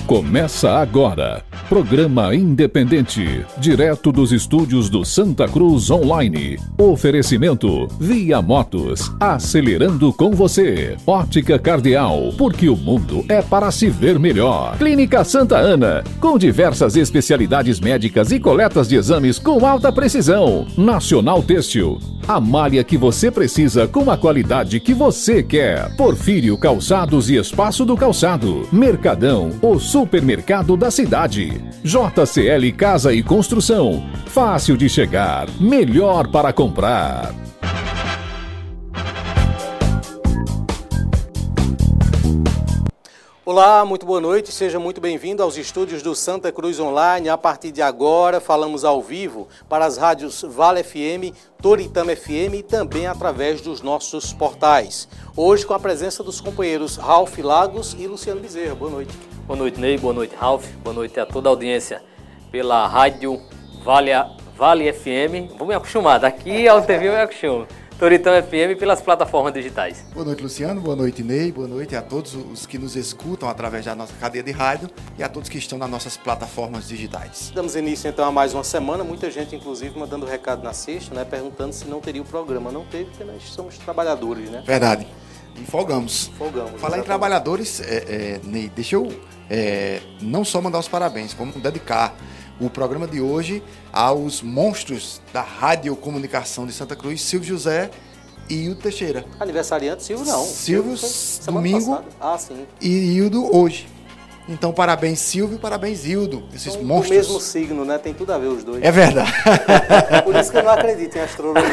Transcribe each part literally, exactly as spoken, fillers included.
Começa agora, programa independente, direto dos estúdios do Santa Cruz Online. Oferecimento Via Motos, acelerando com você. Ótica Cardeal, porque o mundo é para se ver melhor. Clínica Santa Ana, com diversas especialidades médicas e coletas de exames com alta precisão. Nacional Têxtil, a malha que você precisa com a qualidade que você quer. Porfírio Calçados e Espaço do Calçado. Mercadão, o supermercado da cidade. J C L Casa e Construção. Fácil de chegar, melhor para comprar. Olá, muito boa noite, seja muito bem-vindo aos estúdios do Santa Cruz Online. A partir de agora, falamos ao vivo para as rádios Vale F M, Toritama F M e também através dos nossos portais. Hoje com a presença dos companheiros Ralph Lagos e Luciano Bezerra. Boa noite. Boa noite, Ney. Boa noite, Ralph. Boa noite a toda a audiência pela rádio Vale, vale F M. Vou me acostumar, daqui ao T V eu me acostumo. Toritama F M pelas plataformas digitais. Boa noite, Luciano. Boa noite, Ney. Boa noite a todos os que nos escutam através da nossa cadeia de rádio e a todos que estão nas nossas plataformas digitais. Damos início então a mais uma semana. Muita gente, inclusive, mandando recado na sexta, né, perguntando se não teria o programa. Não teve, porque nós somos trabalhadores, né? Verdade. E folgamos. Folgamos. Falar exatamente. Em trabalhadores, é, é, Ney, deixa eu é, não só mandar os parabéns, como dedicar o programa de hoje aos monstros da radiocomunicação de Santa Cruz, Silvio José e Hildo Teixeira. Aniversariante, Silvio não. Silvio, Silvio domingo ah, sim. E Hildo hoje. Então, parabéns, Silvio, parabéns, Hildo. Esses São monstros. do mesmo signo, né? Tem tudo a ver os dois. É verdade. Por isso que eu não acredito em astrologia.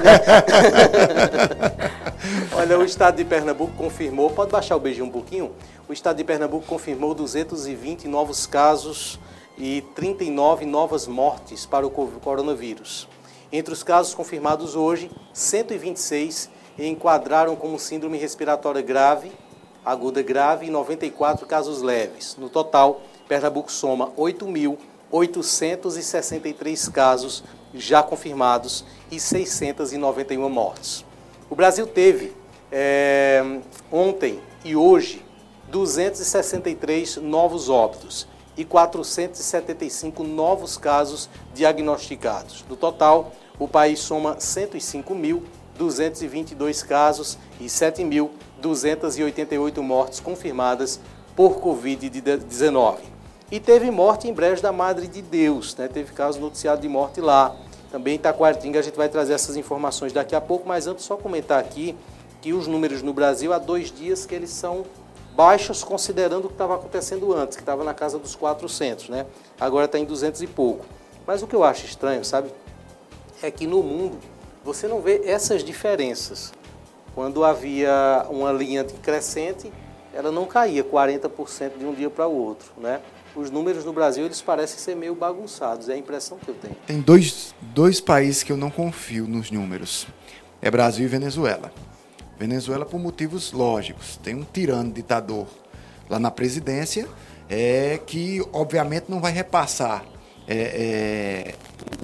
Olha, o estado de Pernambuco confirmou, pode baixar o beijinho um pouquinho? O estado de Pernambuco confirmou duzentos e vinte novos casos e trinta e nove novas mortes para o coronavírus. Entre os casos confirmados hoje, cento e vinte e seis enquadraram como síndrome respiratória grave, aguda grave, e noventa e quatro casos leves. No total, Pernambuco soma oito mil oitocentos e sessenta e três casos já confirmados e seiscentas e noventa e uma mortes. O Brasil teve, é, ontem e hoje, duzentos e sessenta e três novos óbitos e quatrocentos e setenta e cinco novos casos diagnosticados. No total, o país soma cento e cinco mil duzentos e vinte e dois casos e sete mil duzentas e oitenta e oito mortes confirmadas por covid dezenove. E teve morte em Brejo da Madre de Deus, né? Teve caso noticiado de morte lá. Também em Taquaritinga, a gente vai trazer essas informações daqui a pouco, mas antes só comentar aqui que os números no Brasil há dois dias que eles são baixos considerando o que estava acontecendo antes, que estava na casa dos quatrocentos, né? Agora está em duzentos e pouco. Mas o que eu acho estranho, sabe, é que no mundo você não vê essas diferenças. Quando havia uma linha crescente, ela não caía quarenta por cento de um dia para o outro, né? Os números no Brasil, eles parecem ser meio bagunçados, é a impressão que eu tenho. Tem dois, dois países que eu não confio nos números, é Brasil e Venezuela. Venezuela por motivos lógicos, tem um tirano ditador lá na presidência, é, que obviamente não vai repassar é, é,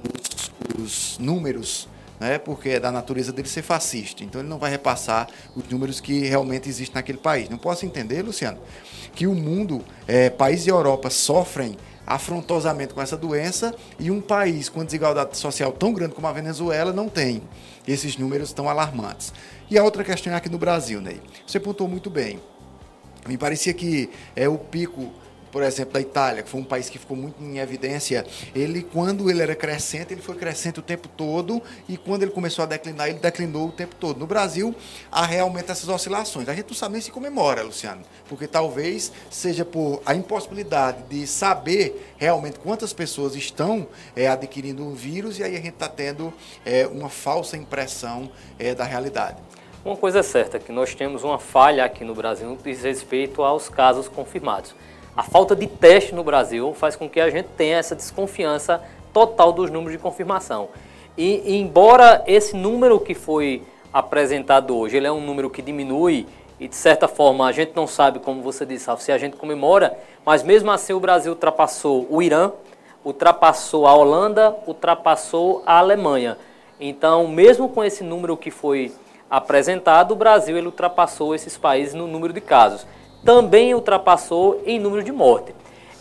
os, os números, né, porque é da natureza dele ser fascista, então ele não vai repassar os números que realmente existem naquele país. Não posso entender, Luciano, que o mundo, é, países da Europa sofrem afrontosamente com essa doença e um país com desigualdade social tão grande como a Venezuela não tem esses números tão alarmantes. E a outra questão é aqui no Brasil, Ney. Você pontuou muito bem. Me parecia que é o pico, por exemplo, da Itália, que foi um país que ficou muito em evidência, ele, quando ele era crescente, ele foi crescente o tempo todo, e quando ele começou a declinar, ele declinou o tempo todo. No Brasil, há realmente essas oscilações. A gente não sabe nem se comemora, Luciano, porque talvez seja por a impossibilidade de saber realmente quantas pessoas estão é, adquirindo o vírus, e aí a gente está tendo é, uma falsa impressão é, da realidade. Uma coisa é certa, que nós temos uma falha aqui no Brasil no que diz respeito aos casos confirmados. A falta de teste no Brasil faz com que a gente tenha essa desconfiança total dos números de confirmação. E, e embora esse número que foi apresentado hoje, ele é um número que diminui e de certa forma a gente não sabe, como você disse, se a gente comemora, mas mesmo assim o Brasil ultrapassou o Irã, ultrapassou a Holanda, ultrapassou a Alemanha. Então, mesmo com esse número que foi apresentado, o Brasil ele ultrapassou esses países no número de casos. Também ultrapassou em número de morte.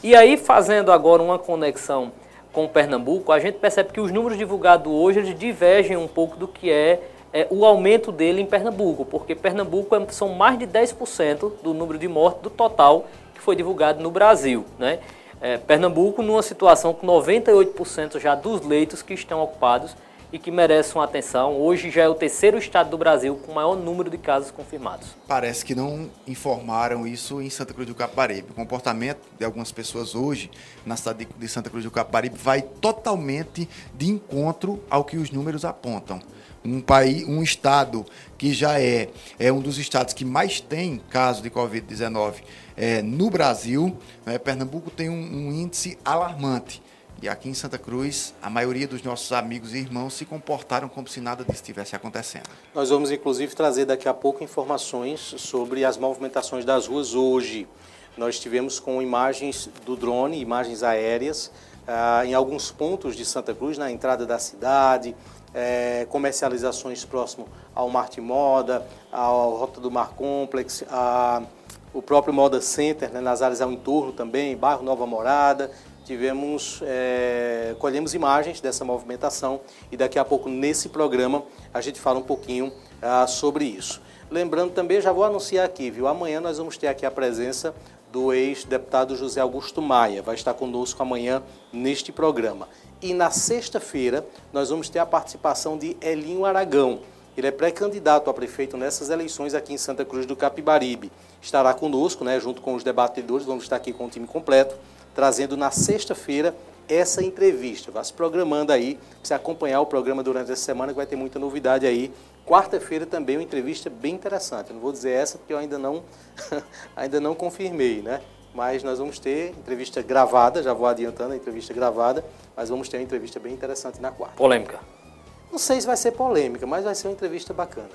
E aí, fazendo agora uma conexão com Pernambuco, a gente percebe que os números divulgados hoje eles divergem um pouco do que é, é o aumento dele em Pernambuco, porque Pernambuco é, são mais de dez por cento do número de mortes do total que foi divulgado no Brasil, né? É, Pernambuco numa situação com noventa e oito por cento já dos leitos que estão ocupados e que merecem uma atenção. Hoje já é o terceiro estado do Brasil com o maior número de casos confirmados. Parece que não informaram isso em Santa Cruz do Capibaribe. O comportamento de algumas pessoas hoje na cidade de Santa Cruz do Capibaribe vai totalmente de encontro ao que os números apontam. Um país, um estado que já é, é um dos estados que mais tem casos de covid dezenove é, no Brasil, né? Pernambuco tem um, um índice alarmante. E aqui em Santa Cruz, a maioria dos nossos amigos e irmãos se comportaram como se nada disso estivesse acontecendo. Nós vamos, inclusive, trazer daqui a pouco informações sobre as movimentações das ruas hoje. Nós tivemos com imagens do drone, imagens aéreas, ah, em alguns pontos de Santa Cruz, na entrada da cidade, eh, comercializações próximo ao Marte Moda, ao Rota do Mar Complex, a, o próprio Moda Center, né, nas áreas ao entorno também, bairro Nova Morada. Tivemos, é, colhemos imagens dessa movimentação e daqui a pouco nesse programa a gente fala um pouquinho ah, sobre isso. Lembrando também, já vou anunciar aqui, viu? Amanhã nós vamos ter aqui a presença do ex-deputado José Augusto Maia, vai estar conosco amanhã neste programa. E na sexta-feira nós vamos ter a participação de Elinho Aragão. Ele é pré-candidato a prefeito nessas eleições aqui em Santa Cruz do Capibaribe. Estará conosco, né, junto com os debatedores, vamos estar aqui com o time completo, trazendo na sexta-feira essa entrevista. Vá se programando aí, para você acompanhar o programa durante essa semana, que vai ter muita novidade aí. Quarta-feira também uma entrevista bem interessante. Eu não vou dizer essa porque eu ainda não, ainda não confirmei, né? Mas nós vamos ter entrevista gravada, já vou adiantando a entrevista gravada, mas vamos ter uma entrevista bem interessante na quarta. Polêmica. Não sei se vai ser polêmica, mas vai ser uma entrevista bacana.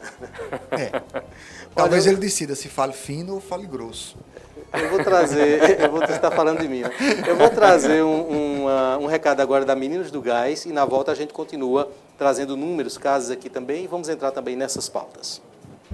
É. Talvez Olha, ele decida se fale fino ou fale grosso. Eu vou trazer, eu vou estar falando de mim, né? Eu vou trazer um, um, uh, um recado agora da Meninos do Gás e na volta a gente continua trazendo números, casos aqui também e vamos entrar também nessas pautas.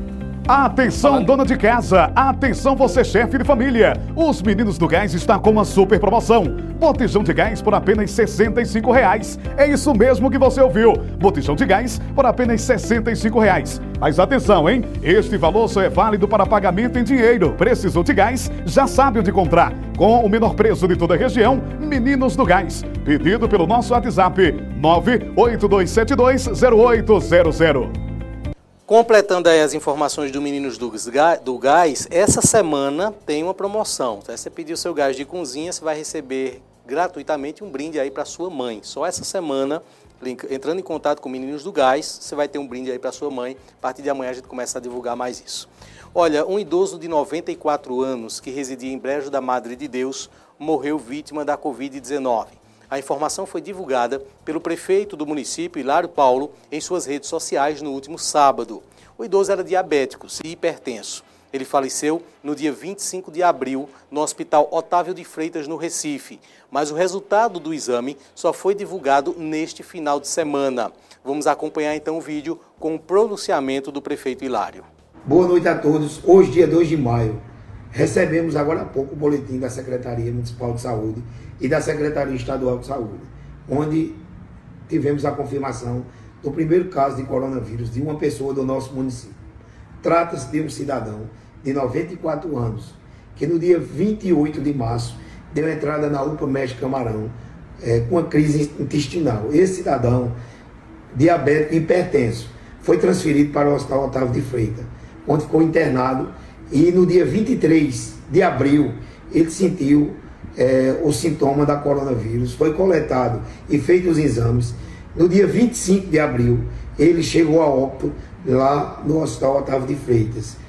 Atenção, dona de casa! Atenção, você chefe de família! Os Meninos do Gás estão com uma super promoção. Botijão de gás por apenas sessenta e cinco reais. É isso mesmo que você ouviu. Botijão de gás por apenas sessenta e cinco reais. Mas atenção, hein? Este valor só é válido para pagamento em dinheiro. Precisou de gás? Já sabe onde comprar. Com o menor preço de toda a região, Meninos do Gás. Pedido pelo nosso WhatsApp nove oito dois sete dois zero oito zero zero. Completando aí as informações do Meninos do Gás, essa semana tem uma promoção. Se você pedir o seu gás de cozinha, você vai receber gratuitamente um brinde aí para sua mãe. Só essa semana, entrando em contato com Meninos do Gás, você vai ter um brinde aí para sua mãe. A partir de amanhã a gente começa a divulgar mais isso. Olha, um idoso de noventa e quatro anos que residia em Brejo da Madre de Deus morreu vítima da covid dezenove. A informação foi divulgada pelo prefeito do município, Hilário Paulo, em suas redes sociais no último sábado. O idoso era diabético e hipertenso. Ele faleceu no dia vinte e cinco de abril no Hospital Otávio de Freitas, no Recife. Mas o resultado do exame só foi divulgado neste final de semana. Vamos acompanhar então o vídeo com o pronunciamento do prefeito Hilário. Boa noite a todos. Hoje, dia dois de maio, recebemos agora há pouco o boletim da Secretaria Municipal de Saúde e da Secretaria Estadual de Saúde, onde tivemos a confirmação do primeiro caso de coronavírus de uma pessoa do nosso município. Trata-se de um cidadão de noventa e quatro anos, que no dia vinte e oito de março deu entrada na U P A Médica Camarão é, com uma crise intestinal. Esse cidadão, diabético e hipertenso, foi transferido para o Hospital Otávio de Freitas, onde ficou internado e no dia vinte e três de abril ele sentiu É, o sintoma da coronavírus, foi coletado e feito os exames. No dia vinte e cinco de abril, ele chegou a óbito lá no Hospital Otávio de Freitas.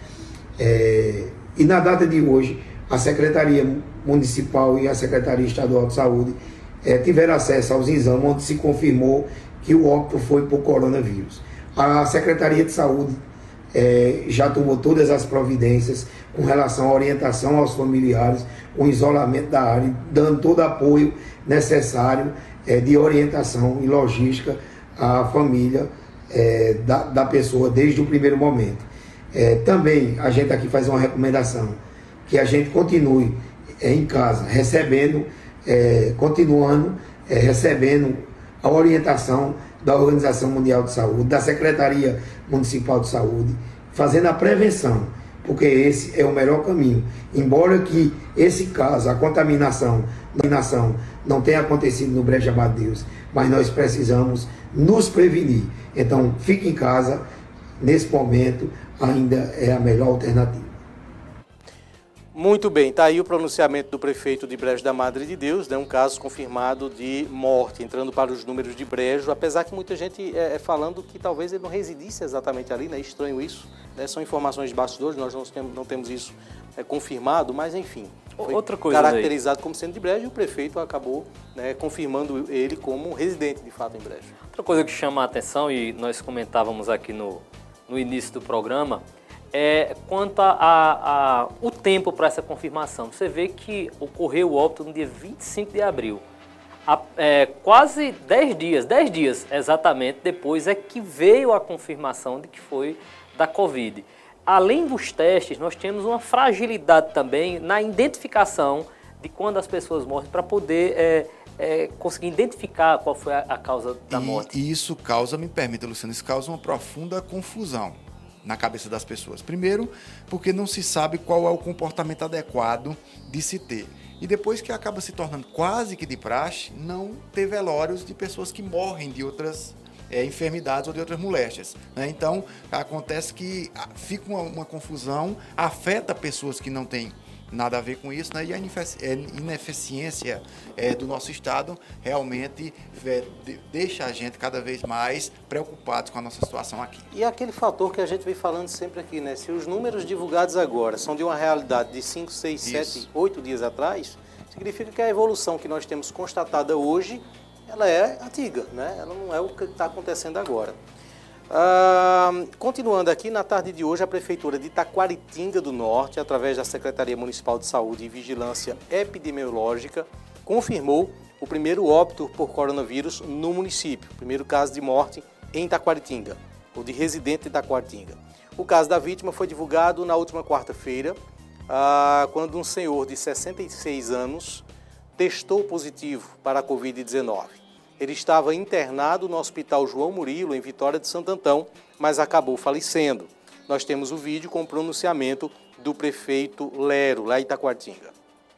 É, e na data de hoje, a Secretaria Municipal e a Secretaria Estadual de Saúde é, tiveram acesso aos exames, onde se confirmou que o óbito foi por coronavírus. A Secretaria de Saúde é, já tomou todas as providências com relação à orientação aos familiares, o isolamento da área, dando todo o apoio necessário é, de orientação e logística à família é, da, da pessoa desde o primeiro momento. É, também a gente aqui faz uma recomendação, que a gente continue é, em casa, recebendo é, continuando é, recebendo a orientação da Organização Mundial de Saúde, da Secretaria Municipal de Saúde, fazendo a prevenção, porque esse é o melhor caminho. Embora que esse caso, a contaminação, a contaminação não tenha acontecido no Brejo Amadeus, mas nós precisamos nos prevenir. Então, fique em casa, nesse momento ainda é a melhor alternativa. Muito bem, está aí o pronunciamento do prefeito de Brejo da Madre de Deus, né, um caso confirmado de morte, entrando para os números de Brejo, apesar que muita gente é, é falando que talvez ele não residisse exatamente ali, né, estranho isso, né, são informações de bastidores, nós não temos, não temos isso é, confirmado, mas enfim, foi Outra coisa caracterizado daí. como sendo de Brejo e o prefeito acabou, né, confirmando ele como um residente de fato em Brejo. Outra coisa que chama a atenção, e nós comentávamos aqui no, no início do programa, é quanto a, a, a, o tempo para essa confirmação. Você vê que ocorreu o óbito no dia vinte e cinco de abril. A, é, quase dez dias, dez dias exatamente depois é que veio a confirmação de que foi da Covid. Além dos testes, nós temos uma fragilidade também na identificação de quando as pessoas morrem para poder é, é, conseguir identificar qual foi a, a causa da morte. E isso causa, me permita, Luciano, isso causa uma profunda confusão na cabeça das pessoas. Primeiro, porque não se sabe qual é o comportamento adequado de se ter. E depois que acaba se tornando quase que de praxe, não ter velórios de pessoas que morrem de outras é, enfermidades ou de outras moléstias, né? Então, acontece que fica uma, uma confusão, afeta pessoas que não têm nada a ver com isso, né? E a ineficiência é, do nosso Estado realmente é, deixa a gente cada vez mais preocupados com a nossa situação aqui. E aquele fator que a gente vem falando sempre aqui, né? Se os números divulgados agora são de uma realidade de cinco, seis, sete, oito dias atrás, significa que a evolução que nós temos constatada hoje, ela é antiga, né? Ela não é o que está acontecendo agora. Ah, continuando aqui, na tarde de hoje, a Prefeitura de Itaquaritinga do Norte, através da Secretaria Municipal de Saúde e Vigilância Epidemiológica, confirmou o primeiro óbito por coronavírus no município, o primeiro caso de morte em Itaquaritinga, ou de residente de Itaquaritinga. O caso da vítima foi divulgado na última quarta-feira, ah, quando um senhor de sessenta e seis anos testou positivo para a covid dezenove. Ele estava internado no Hospital João Murilo, em Vitória de Santo Antão, mas acabou falecendo. Nós temos o vídeo com o pronunciamento do prefeito Lero, lá em Itaquaritinga.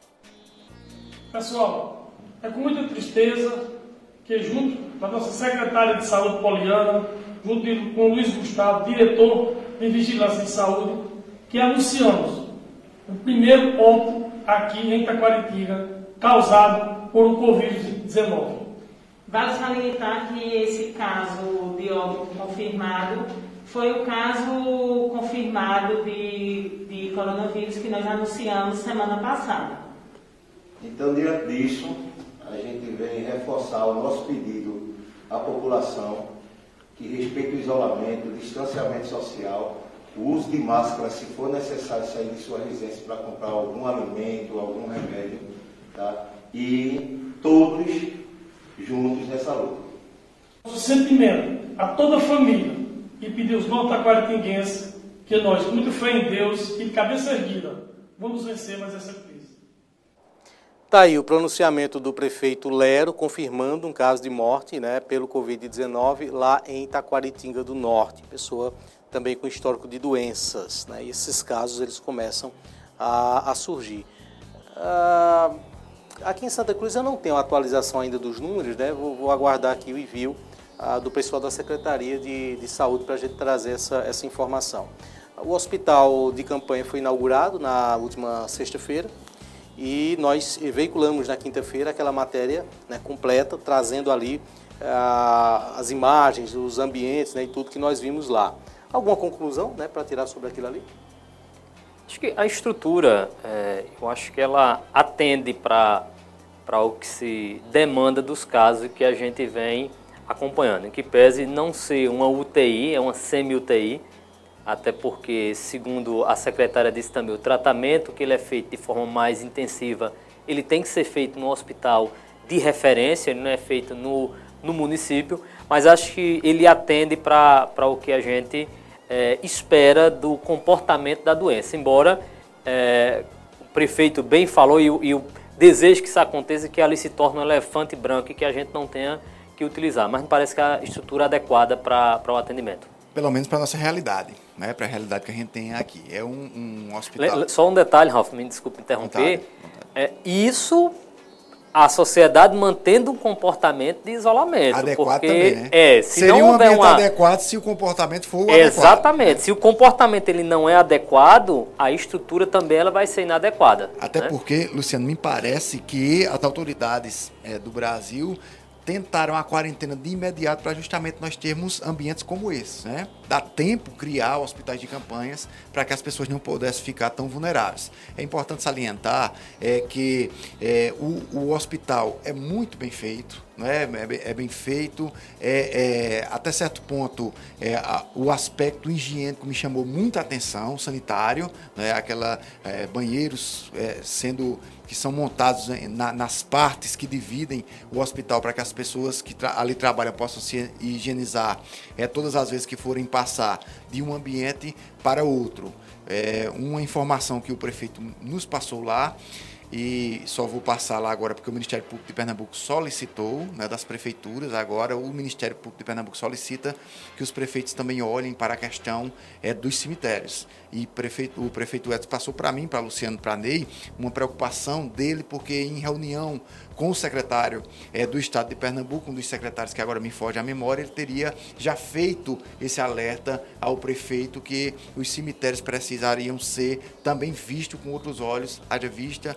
Pessoal, é com muita tristeza que, junto da nossa secretária de Saúde, Poliana, junto com o Luiz Gustavo, diretor de Vigilância em Saúde, que anunciamos o primeiro óbito aqui em Itaquaritinga, causado por o covid dezenove. Vale salientar que esse caso de óbito confirmado foi o caso confirmado de, de coronavírus que nós anunciamos semana passada. Então, diante disso, a gente vem reforçar o nosso pedido à população que respeite o isolamento, o distanciamento social, o uso de máscara, se for necessário sair de sua residência para comprar algum alimento, algum remédio, tá? E todos juntos nessa luta. Nosso sentimento a toda a família e pedir aos nossos taquaritinguenses que nós, com muita fé em Deus e de cabeça erguida, vamos vencer mais essa crise. Está aí o pronunciamento do prefeito Lero, confirmando um caso de morte, né, pelo covid dezenove lá em Itaquaritinga do Norte. Pessoa também com histórico de doenças, né, e esses casos eles começam a, a surgir. Ah, Aqui em Santa Cruz eu não tenho a atualização ainda dos números, né? Vou, vou aguardar aqui o envio ah, do pessoal da Secretaria de, de Saúde para a gente trazer essa, essa informação. O hospital de campanha foi inaugurado na última sexta-feira e nós veiculamos na quinta-feira aquela matéria, né, completa, trazendo ali ah, as imagens, os ambientes, né, e tudo que nós vimos lá. Alguma conclusão, né, para tirar sobre aquilo ali? Acho que a estrutura, é, eu acho que ela atende para para o que se demanda dos casos que a gente vem acompanhando, em que pese não ser uma U T I, é uma semi-U T I, até porque, segundo a secretária disse também, o tratamento que ele é feito de forma mais intensiva, ele tem que ser feito no hospital de referência, ele não é feito no, no município, mas acho que ele atende para para o que a gente é, espera do comportamento da doença, embora é, o prefeito bem falou e, e o desejo que isso aconteça e que ali se torne um elefante branco e que a gente não tenha que utilizar. Mas me parece que é a estrutura adequada para o atendimento. Pelo menos para a nossa realidade, né? Para a realidade que a gente tem aqui. É um, um hospital... Só um detalhe, Ralf, me desculpe interromper. Vontade, vontade. É, isso, a sociedade mantendo um comportamento de isolamento. Adequado porque, também, né? É, se Seria não um ambiente uma... adequado se o comportamento for o Exatamente. adequado. Exatamente. Se o comportamento ele não é adequado, a estrutura também ela vai ser inadequada. Até né? porque, Luciano, me parece que as autoridades é, do Brasil tentaram a quarentena de imediato para justamente nós termos ambientes como esse, né? Dá tempo criar hospitais de campanhas para que as pessoas não pudessem ficar tão vulneráveis. É importante salientar é, que é, o, o hospital é muito bem feito, né? é, é bem feito, é, é, até certo ponto é, a, o aspecto higiênico me chamou muita atenção, sanitário, né? Aquela é, banheiros é, sendo... que são montados na, nas partes que dividem o hospital para que as pessoas que tra ali trabalham possam se higienizar é, todas as vezes que forem passar de um ambiente para outro. É, uma informação que o prefeito nos passou lá, e só vou passar lá agora porque o Ministério Público de Pernambuco solicitou, né, das prefeituras, agora o Ministério Público de Pernambuco solicita que os prefeitos também olhem para a questão é, dos cemitérios. E prefeito, o prefeito Edson passou para mim, para Luciano, para Ney, uma preocupação dele, porque em reunião com o secretário é, do Estado de Pernambuco, um dos secretários que agora me foge à memória, ele teria já feito esse alerta ao prefeito que os cemitérios precisariam ser também vistos com outros olhos, haja vista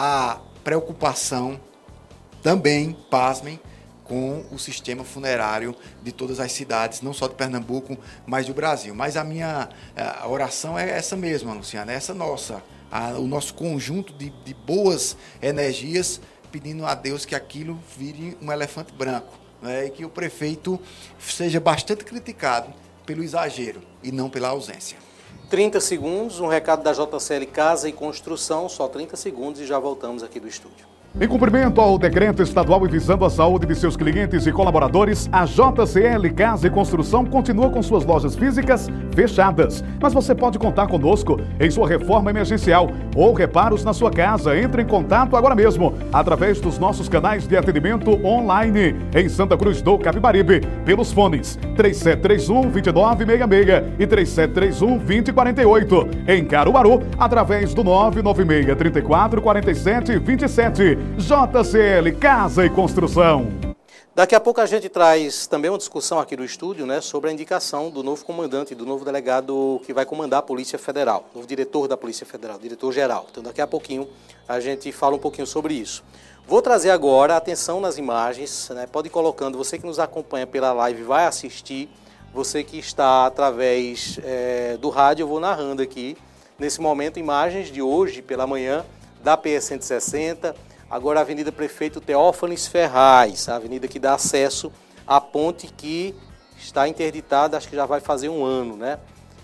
a preocupação também, pasmem, com o sistema funerário de todas as cidades, não só de Pernambuco, mas do Brasil. Mas a minha a oração é essa mesma, Luciana, é essa nossa, a, o nosso conjunto de, de boas energias, pedindo a Deus que aquilo vire um elefante branco, né, e que o prefeito seja bastante criticado pelo exagero e não pela ausência. trinta segundos, um recado da J C L Casa e Construção, só trinta segundos e já voltamos aqui do estúdio. Em cumprimento ao decreto estadual e visando a saúde de seus clientes e colaboradores, a J C L Casa e Construção continua com suas lojas físicas fechadas. Mas você pode contar conosco em sua reforma emergencial ou reparos na sua casa. Entre em contato agora mesmo através dos nossos canais de atendimento online em Santa Cruz do Capibaribe, pelos fones três sete três um, dois nove seis seis e três sete três um, dois zero quatro oito. Em Caruaru, através do nove nove seis, três quatro, quatro sete, dois sete. J C L Casa e Construção. Daqui a pouco a gente traz também uma discussão aqui no estúdio, né, sobre a indicação do novo comandante, do novo delegado que vai comandar a Polícia Federal, novo diretor da Polícia Federal, diretor-geral. Então daqui a pouquinho a gente fala um pouquinho sobre isso. Vou trazer agora atenção nas imagens, né, pode ir colocando, você que nos acompanha pela live vai assistir, você que está através é, do rádio, eu vou narrando aqui, nesse momento, imagens de hoje pela manhã da P E cento e sessenta, agora a Avenida Prefeito Teófanes Ferraz, a avenida que dá acesso à ponte que está interditada, acho que já vai fazer um ano, né?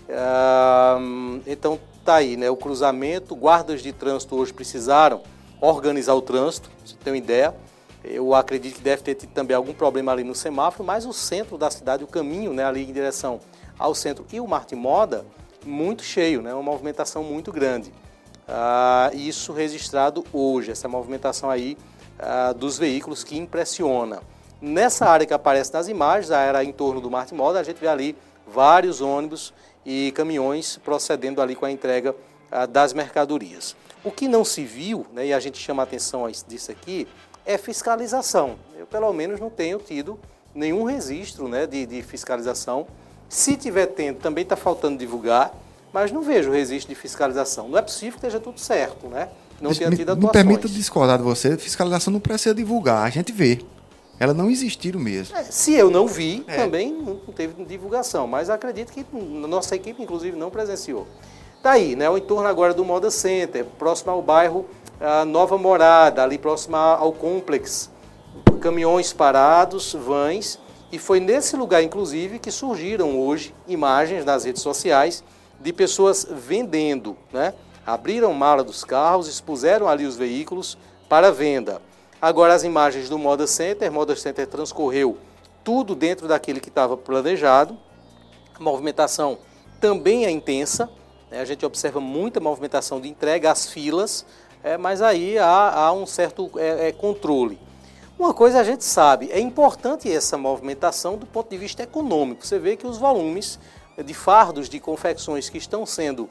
Ah, então tá aí, né? O cruzamento, guardas de trânsito hoje precisaram organizar o trânsito, pra você ter uma ideia. Eu acredito que deve ter tido também algum problema ali no semáforo, mas o centro da cidade, o caminho, né, ali em direção ao centro e o Marte Moda, muito cheio, né? Uma movimentação muito grande. Ah, isso registrado hoje, essa movimentação aí ah, dos veículos que impressiona. Nessa área que aparece nas imagens, a área em torno do Marte Moda, a gente vê ali vários ônibus e caminhões procedendo ali com a entrega ah, das mercadorias. O que não se viu, né, e a gente chama a atenção disso aqui, é fiscalização. Eu pelo menos não tenho tido nenhum registro, né, de, de fiscalização. Se tiver tendo, também está faltando divulgar, mas não vejo registro de fiscalização. Não é possível que esteja tudo certo, né? Não tenha tido atuações. Me permita discordar de você, fiscalização não precisa divulgar, a gente vê. Ela não existiram mesmo. É, se eu não vi, é. também não teve divulgação, mas acredito que nossa equipe, inclusive, não presenciou. Está aí, né? O entorno agora do Moda Center, próximo ao bairro a Nova Morada, ali próximo ao Complex. Caminhões parados, vans, e foi nesse lugar, inclusive, que surgiram hoje imagens nas redes sociais de pessoas vendendo, né? Abriram mala dos carros, expuseram ali os veículos para venda. Agora as imagens do Moda Center, Moda Center transcorreu tudo dentro daquele que estava planejado. A movimentação também é intensa, né? A gente observa muita movimentação de entrega, as filas é, mas aí há, há um certo é, é, controle. Uma coisa a gente sabe, é importante essa movimentação do ponto de vista econômico. Você vê que os volumes de fardos de confecções que estão sendo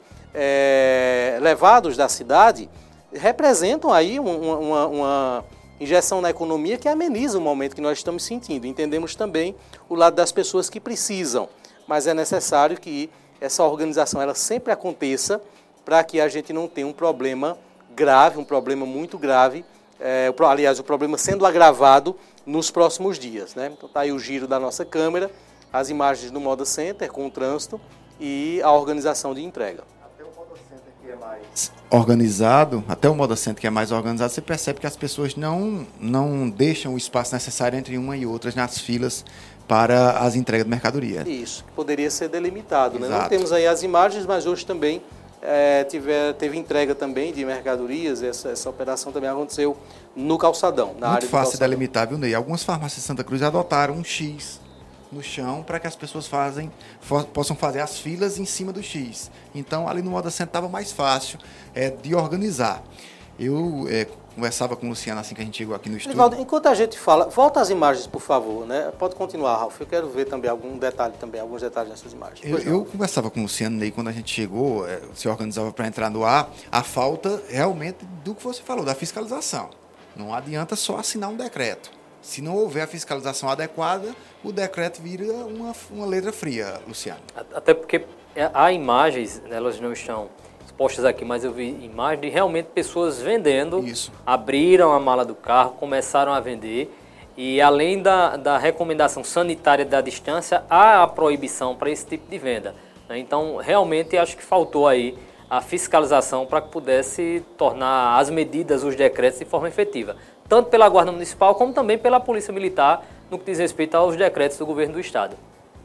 é, levados da cidade representam aí uma, uma, uma injeção na economia que ameniza o momento que nós estamos sentindo. Entendemos também o lado das pessoas que precisam, mas é necessário que essa organização ela sempre aconteça para que a gente não tenha um problema grave, um problema muito grave, É, aliás, o problema sendo agravado nos próximos dias, né? Então está aí o giro da nossa câmera, as imagens do Moda Center com o trânsito e a organização de entrega. Até o Moda Center que é mais organizado, até o Moda Center que é mais organizado, você percebe que as pessoas não, não deixam o espaço necessário entre uma e outra nas filas para as entregas de mercadoria. Isso, que poderia ser delimitado, né? Exato. Não temos aí as imagens, mas hoje também É, tiver, teve entrega também de mercadorias, essa, essa operação também aconteceu no calçadão, na Muito área do fácil de calçadão. delimitar, viu, Ney? Algumas farmácias de Santa Cruz adotaram um X no chão para que as pessoas fazem, for, possam fazer as filas em cima do X. Então, ali no Moda Center estava mais fácil é, de organizar. Eu é, conversava com o Luciano assim que a gente chegou aqui no estúdio. Nivaldo, enquanto a gente fala, volta às imagens, por favor, né? Pode continuar, Ralf. Eu quero ver também algum detalhe, também, alguns detalhes nessas imagens. Eu, eu conversava com o Luciano Ney quando a gente chegou, é, se organizava para entrar no ar, a falta realmente do que você falou, da fiscalização. Não adianta só assinar um decreto. Se não houver a fiscalização adequada, o decreto vira uma, uma letra fria, Luciano. Até porque há imagens, elas não estão postas aqui, mas eu vi imagens de realmente pessoas vendendo. Isso. Abriram a mala do carro, começaram a vender e além da, da recomendação sanitária da distância, há a proibição para esse tipo de venda. Né? Então, realmente, acho que faltou aí a fiscalização para que pudesse tornar as medidas, os decretos de forma efetiva, tanto pela Guarda Municipal como também pela Polícia Militar, no que diz respeito aos decretos do governo do Estado.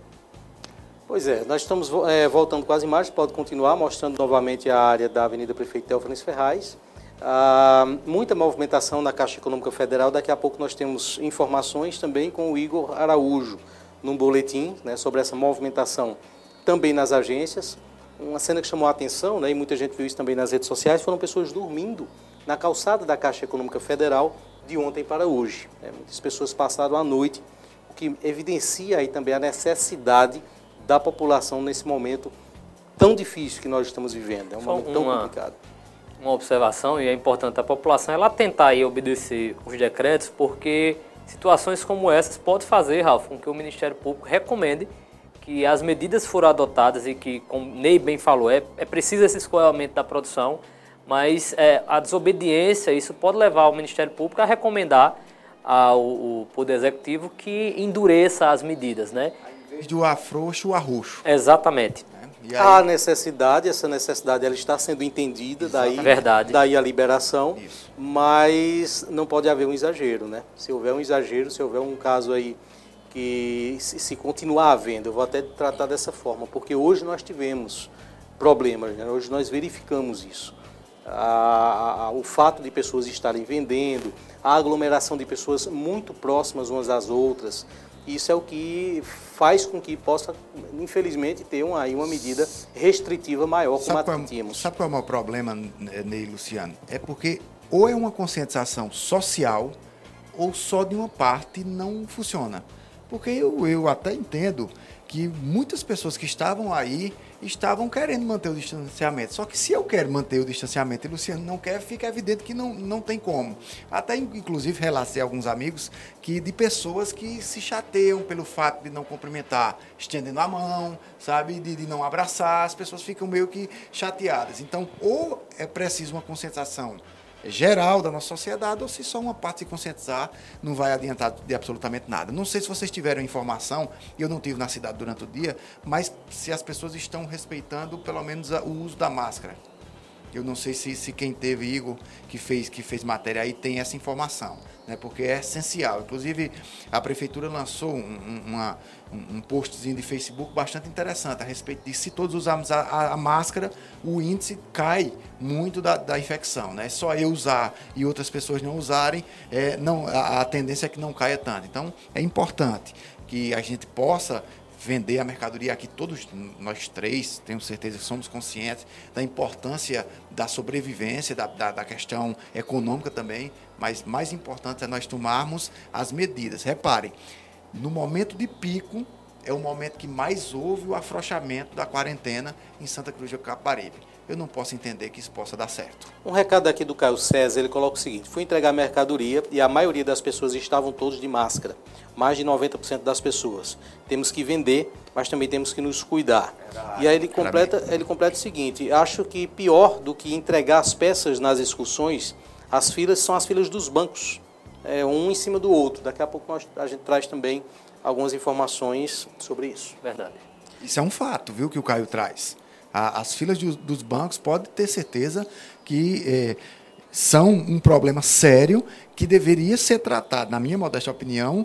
Pois é, nós estamos é, voltando com as imagens, pode continuar mostrando novamente a área da Avenida Prefeito Teófanes Ferraz. Ah, muita movimentação na Caixa Econômica Federal, daqui a pouco nós temos informações também com o Igor Araújo, num boletim, né, sobre essa movimentação também nas agências. Uma cena que chamou a atenção, né, e muita gente viu isso também nas redes sociais, foram pessoas dormindo na calçada da Caixa Econômica Federal de ontem para hoje. Né, muitas pessoas passaram a noite, o que evidencia aí também a necessidade da população nesse momento tão difícil que nós estamos vivendo. É um Só momento tão uma, complicado. Uma observação, e é importante a população, ela tentar aí obedecer os decretos, porque situações como essas podem fazer, Ralf, com que o Ministério Público recomende que as medidas foram adotadas e que, como Ney bem falou, é, é preciso esse escoamento da produção, mas é, a desobediência, isso pode levar o Ministério Público a recomendar ao, ao Poder Executivo que endureça as medidas, né? Em vez do afrouxo, o arroxo. Exatamente. E aí... Há necessidade, essa necessidade ela está sendo entendida, daí, Verdade. daí a liberação, Isso. Mas não pode haver um exagero, né? Se houver um exagero, se houver um caso aí que se, se continuar havendo, eu vou até tratar dessa forma, porque hoje nós tivemos problemas, né? Hoje nós verificamos isso. A, a, o fato de pessoas estarem vendendo, a aglomeração de pessoas muito próximas umas às outras, isso é o que faz com que possa, infelizmente, ter uma, aí uma medida restritiva maior, como sabe a tínhamos. Sabe qual é o maior problema, Ney, Luciano? É porque ou é uma conscientização social ou só de uma parte não funciona. Porque eu, eu até entendo que muitas pessoas que estavam aí estavam querendo manter o distanciamento. Só que se eu quero manter o distanciamento e o Luciano não quer, fica evidente que não, não tem como. Até, inclusive, relatei a alguns amigos que, de pessoas que se chateiam pelo fato de não cumprimentar, estendendo a mão, sabe, de, de não abraçar, as pessoas ficam meio que chateadas. Então, ou é preciso uma conscientização geral da nossa sociedade, ou se só uma parte se conscientizar, não vai adiantar de absolutamente nada. Não sei se vocês tiveram informação, eu não estive na cidade durante o dia, mas se as pessoas estão respeitando pelo menos o uso da máscara. Eu não sei se, se quem teve, Igor, que fez, que fez matéria aí, tem essa informação, né? Porque é essencial. Inclusive, a Prefeitura lançou um, uma, um, um postzinho de Facebook bastante interessante a respeito disso. Se todos usarmos a, a, a máscara, o índice cai muito da, da infecção, né? Só eu usar e outras pessoas não usarem, é, não, a, a tendência é que não caia tanto. Então, é importante que a gente possa vender a mercadoria aqui. Todos nós três, tenho certeza que somos conscientes da importância da sobrevivência, da, da, da questão econômica também, mas mais importante é nós tomarmos as medidas. Reparem, no momento de pico, é o momento que mais houve o afrouxamento da quarentena em Santa Cruz do Capibaribe. Eu não posso entender que isso possa dar certo. Um recado aqui do Caio César, ele coloca o seguinte: fui entregar mercadoria e a maioria das pessoas estavam todos de máscara, mais de noventa por cento das pessoas. Temos que vender, mas também temos que nos cuidar. Verdade, e aí ele completa, ele completa o seguinte: acho que pior do que entregar as peças nas excursões, as filas são as filas dos bancos, é, um em cima do outro. Daqui a pouco nós, a gente traz também algumas informações sobre isso. Verdade. Isso é um fato, viu, que o Caio traz. As filas de, dos bancos, pode ter certeza que é, são um problema sério que deveria ser tratado, na minha modesta opinião,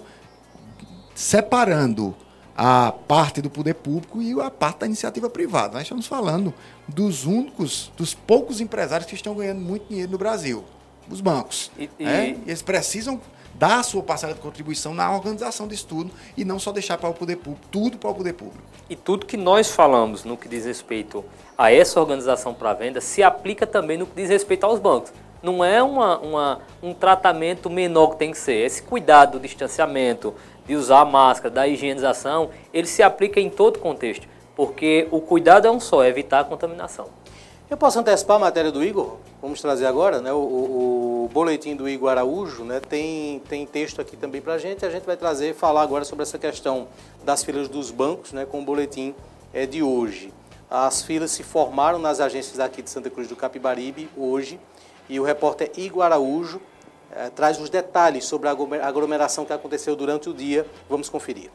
separando a parte do poder público e a parte da iniciativa privada. Nós estamos falando dos únicos, dos poucos empresários que estão ganhando muito dinheiro no Brasil, os bancos. E, e... É, eles precisam dar a sua parcela de contribuição na organização disso tudo e não só deixar para o poder público, tudo para o poder público. E tudo que nós falamos no que diz respeito a essa organização para venda se aplica também no que diz respeito aos bancos. Não é uma, uma, um tratamento menor que tem que ser. Esse cuidado do distanciamento, de usar a máscara, da higienização, ele se aplica em todo contexto, porque o cuidado é um só, é evitar a contaminação. Eu posso antecipar a matéria do Igor? Vamos trazer agora, né? O, o, o boletim do Igor Araújo, né? tem, tem texto aqui também para a gente. A gente vai trazer, falar agora sobre essa questão das filas dos bancos, né? Com o boletim é, de hoje. As filas se formaram nas agências aqui de Santa Cruz do Capibaribe hoje e o repórter Igor Araújo é, traz os detalhes sobre a aglomeração que aconteceu durante o dia. Vamos conferir.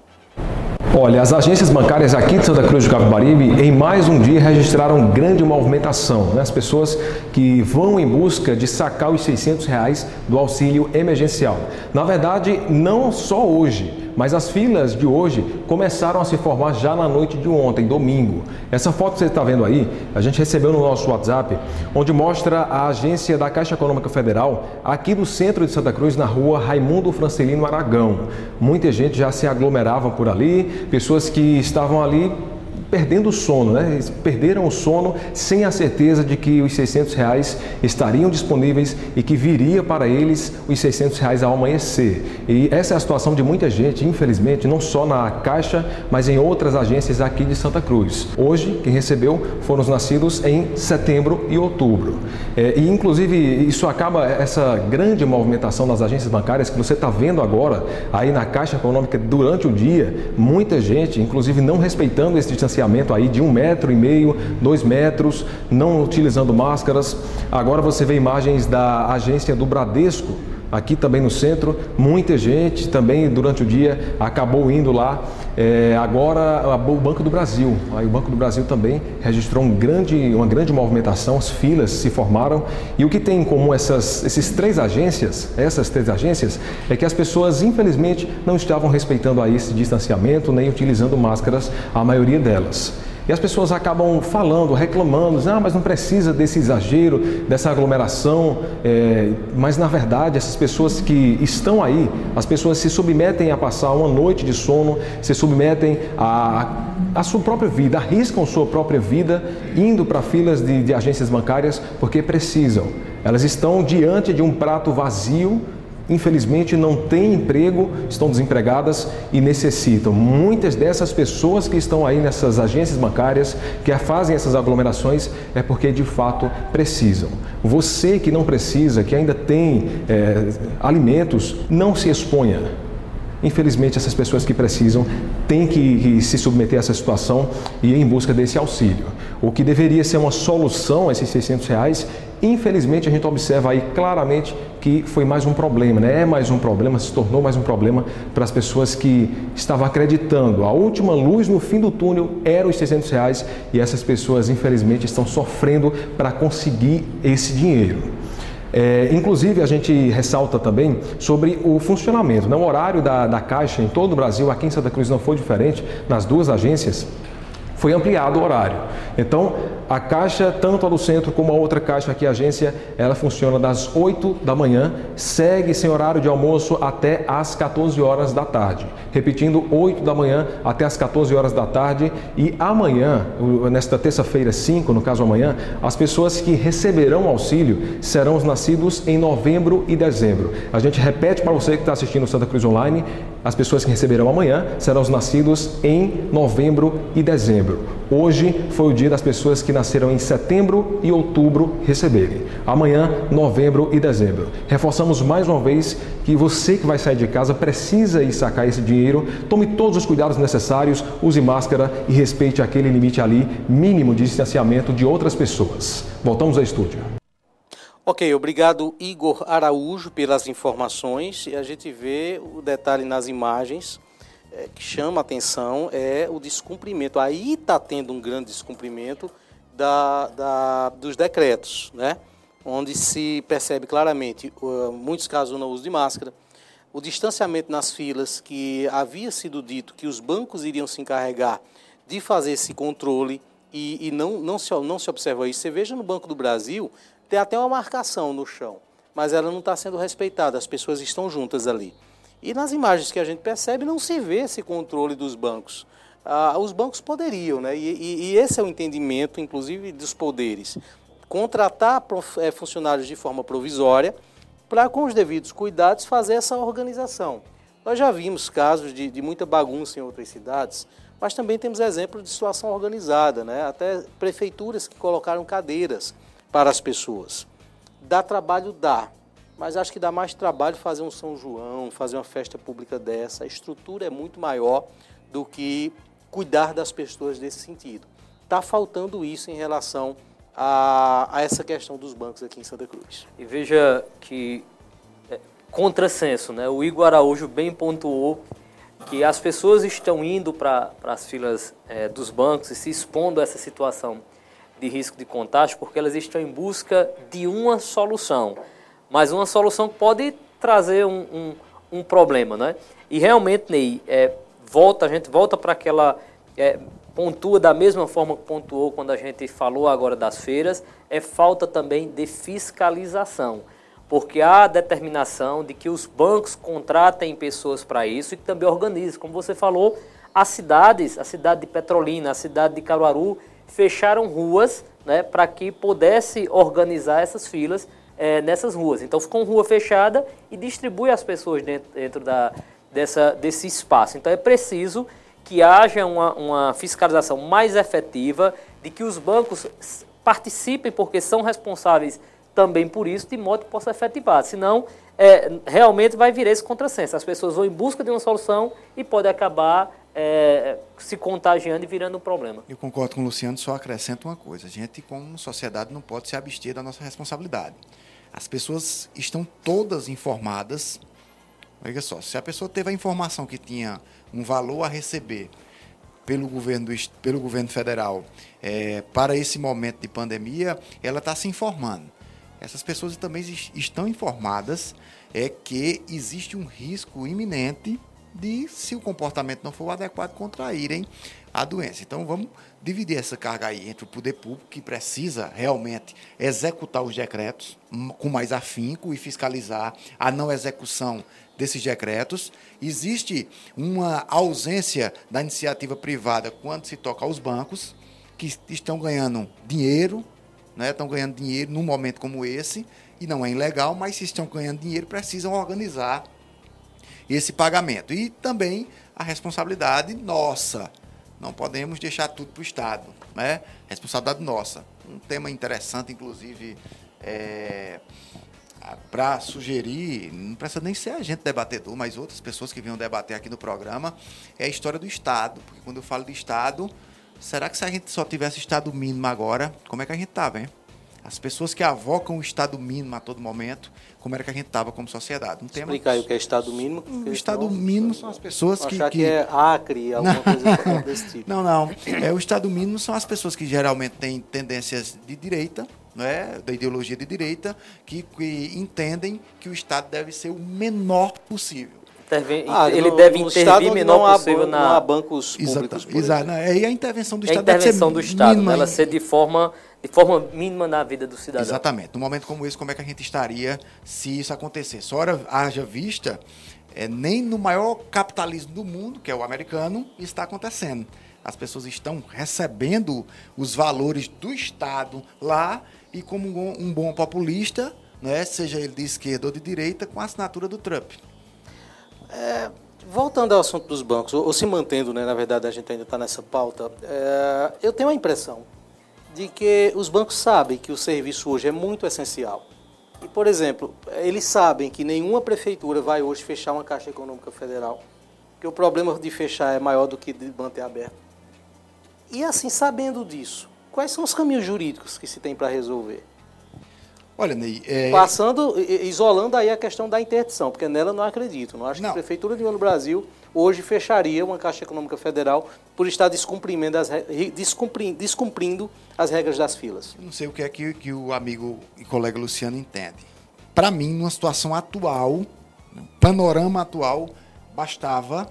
Olha, as agências bancárias aqui de Santa Cruz do Capibaribe, em mais um dia, registraram grande movimentação, né? As pessoas que vão em busca de sacar os seiscentos reais do auxílio emergencial. Na verdade, não só hoje, mas as filas de hoje começaram a se formar já na noite de ontem, domingo. Essa foto que você está vendo aí, a gente recebeu no nosso WhatsApp, onde mostra a agência da Caixa Econômica Federal, aqui do centro de Santa Cruz, na rua Raimundo Francelino Aragão. Muita gente já se aglomerava por ali, pessoas que estavam ali perdendo o sono, né? Eles perderam o sono sem a certeza de que os seiscentos reais estariam disponíveis e que viria para eles os seiscentos reais ao amanhecer. E essa é a situação de muita gente, infelizmente, não só na Caixa, mas em outras agências aqui de Santa Cruz. Hoje, quem recebeu foram os nascidos em setembro e outubro. É, e, inclusive, isso acaba, essa grande movimentação nas agências bancárias que você está vendo agora, aí na Caixa Econômica durante o dia, muita gente, inclusive, não respeitando esse distanciamento aí de um metro e meio, dois metros, não utilizando máscaras. Agora você vê imagens da agência do Bradesco, aqui também no centro, muita gente também durante o dia acabou indo lá. É, agora o Banco do Brasil, aí o Banco do Brasil também registrou um grande, uma grande movimentação, as filas se formaram. E o que tem em comum essas, esses três agências, essas três agências, é que as pessoas infelizmente não estavam respeitando aí esse distanciamento, nem utilizando máscaras, a maioria delas. E as pessoas acabam falando, reclamando, ah, mas não precisa desse exagero, dessa aglomeração, é, mas na verdade essas pessoas que estão aí, as pessoas se submetem a passar uma noite de sono, se submetem a, a sua própria vida, arriscam sua própria vida indo para filas de, de agências bancárias porque precisam. Elas estão diante de um prato vazio, infelizmente não têm emprego, estão desempregadas e necessitam. Muitas dessas pessoas que estão aí nessas agências bancárias, que fazem essas aglomerações, é porque de fato precisam. Você que não precisa, que ainda tem é, alimentos, não se exponha. Infelizmente, essas pessoas que precisam têm que, que se submeter a essa situação e ir em busca desse auxílio. O que deveria ser uma solução a esses seiscentos reais, infelizmente a gente observa aí claramente que foi mais um problema, né? É mais um problema, se tornou mais um problema para as pessoas que estavam acreditando. A última luz no fim do túnel era os seiscentos reais e essas pessoas infelizmente estão sofrendo para conseguir esse dinheiro. É, inclusive, a gente ressalta também sobre o funcionamento, né? O horário da, da Caixa em todo o Brasil, aqui em Santa Cruz não foi diferente, nas duas agências, foi ampliado o horário. Então, A caixa, tanto a do centro como a outra caixa aqui, a agência, ela funciona das oito da manhã, segue sem horário de almoço até às quatorze horas da tarde. Repetindo, oito da manhã até às quatorze horas da tarde. E amanhã, nesta terça-feira cinco, no caso amanhã, as pessoas que receberão auxílio serão os nascidos em novembro e dezembro. A gente repete para você que está assistindo o Santa Cruz Online, as pessoas que receberão amanhã serão os nascidos em novembro e dezembro. Hoje foi o dia das pessoas que nasceram em setembro e outubro receberem. Amanhã, novembro e dezembro. Reforçamos mais uma vez que você que vai sair de casa precisa ir sacar esse dinheiro. Tome todos os cuidados necessários, use máscara e respeite aquele limite ali mínimo de distanciamento de outras pessoas. Voltamos ao estúdio. Ok, obrigado Igor Araújo pelas informações. E a gente vê o detalhe nas imagens é, que chama a atenção é o descumprimento. Aí está tendo um grande descumprimento da, da, dos decretos, né? Onde se percebe claramente uh, muitos casos no uso de máscara, o distanciamento nas filas, que havia sido dito que os bancos iriam se encarregar de fazer esse controle e, e não, não, se, não se observa isso. Você veja no Banco do Brasil, tem até uma marcação no chão, mas ela não está sendo respeitada, as pessoas estão juntas ali. E nas imagens que a gente percebe, não se vê esse controle dos bancos. Ah, os bancos poderiam, né? E, e, e esse é o entendimento, inclusive, dos poderes. Contratar prof, é, funcionários de forma provisória para, com os devidos cuidados, fazer essa organização. Nós já vimos casos de, de muita bagunça em outras cidades, mas também temos exemplos de situação organizada, né? Até prefeituras que colocaram cadeiras para as pessoas. Dá trabalho? Dá, mas acho que dá mais trabalho fazer um São João, fazer uma festa pública dessa. A estrutura é muito maior do que cuidar das pessoas nesse sentido. Está faltando isso em relação a, a essa questão dos bancos aqui em Santa Cruz. E veja que, é, contrassenso, né? O Igor Araújo bem pontuou que as pessoas estão indo para as filas é, dos bancos e se expondo a essa situação de risco de contágio, porque elas estão em busca de uma solução, mas uma solução que pode trazer um, um, um problema, né? E realmente, Ney, é, volta, a gente volta para aquela, é, pontua da mesma forma que pontuou quando a gente falou agora das feiras, é falta também de fiscalização, porque há a determinação de que os bancos contratem pessoas para isso e que também organizem, como você falou, as cidades, a cidade de Petrolina, a cidade de Caruaru, fecharam ruas, né, para que pudesse organizar essas filas é, nessas ruas. Então, ficou uma rua fechada e distribui as pessoas dentro, dentro da, dessa, desse espaço. Então, é preciso que haja uma, uma fiscalização mais efetiva, de que os bancos participem, porque são responsáveis também por isso, de modo que possa efetivar. Senão, é, realmente vai virar esse contrassenso. As pessoas vão em busca de uma solução e pode acabar É, se contagiando e virando um problema. Eu concordo com o Luciano, só acrescento uma coisa. A gente, como sociedade, não pode se abster da nossa responsabilidade. As pessoas estão todas informadas. Olha só, se a pessoa teve a informação que tinha um valor a receber pelo governo, do, pelo governo federal é, para esse momento de pandemia, ela está se informando. Essas pessoas também estão informadas é, que existe um risco iminente de, se o comportamento não for adequado, contraírem a doença. Então, vamos dividir essa carga aí entre o poder público, que precisa realmente executar os decretos com mais afinco e fiscalizar a não execução desses decretos. Existe uma ausência da iniciativa privada quando se toca aos bancos, que estão ganhando dinheiro, né? Estão ganhando dinheiro num momento como esse, e não é ilegal, mas se estão ganhando dinheiro, precisam organizar esse pagamento. E também a responsabilidade nossa. Não podemos deixar tudo para o Estado, né? Responsabilidade nossa. Um tema interessante, inclusive, é, para sugerir, não precisa nem ser a gente debatedor, mas outras pessoas que venham debater aqui no programa, é a história do Estado. Porque quando eu falo de Estado, será que se a gente só tivesse Estado mínimo agora, como é que a gente estava, hein? As pessoas que avocam o Estado mínimo a todo momento, como era que a gente estava como sociedade? Um tema... Explica aí o que é Estado mínimo. O Estado não, mínimo são as pessoas que... Achar que, que é Acre, alguma não. coisa desse tipo. Não, não. É, o Estado mínimo são as pessoas que geralmente têm tendências de direita, não é? Da ideologia de direita, que, que entendem que o Estado deve ser o menor possível. Interve... Ah, ele no, deve no intervir menor não há, possível não na... há bancos públicos. Exato. Exato. E a intervenção do é Estado a intervenção deve ser do Estado, mínima. ela ser de forma, de forma mínima na vida do cidadão. Exatamente. Num momento como esse, como é que a gente estaria se isso acontecesse? Ora, haja vista, é, nem no maior capitalismo do mundo, que é o americano, isso está acontecendo. As pessoas estão recebendo os valores do Estado lá e como um, um bom populista, né, seja ele de esquerda ou de direita, com a assinatura do Trump. É, voltando ao assunto dos bancos, ou, ou se mantendo, né, na verdade a gente ainda está nessa pauta, é, eu tenho a impressão de que os bancos sabem que o serviço hoje é muito essencial. E, por exemplo, eles sabem que nenhuma prefeitura vai hoje fechar uma Caixa Econômica Federal, que o problema de fechar é maior do que de manter aberto. E assim, sabendo disso, quais são os caminhos jurídicos que se tem para resolver? Olha, Ney... É... Passando, isolando aí a questão da interdição, porque nela eu não acredito. Não acho não. que a Prefeitura de Uma no Brasil hoje fecharia uma Caixa Econômica Federal por estar descumprindo as, descumpri, descumprindo as regras das filas. Eu não sei o que é que, que o amigo e colega Luciano entende. Para mim, numa situação atual, no panorama atual, bastava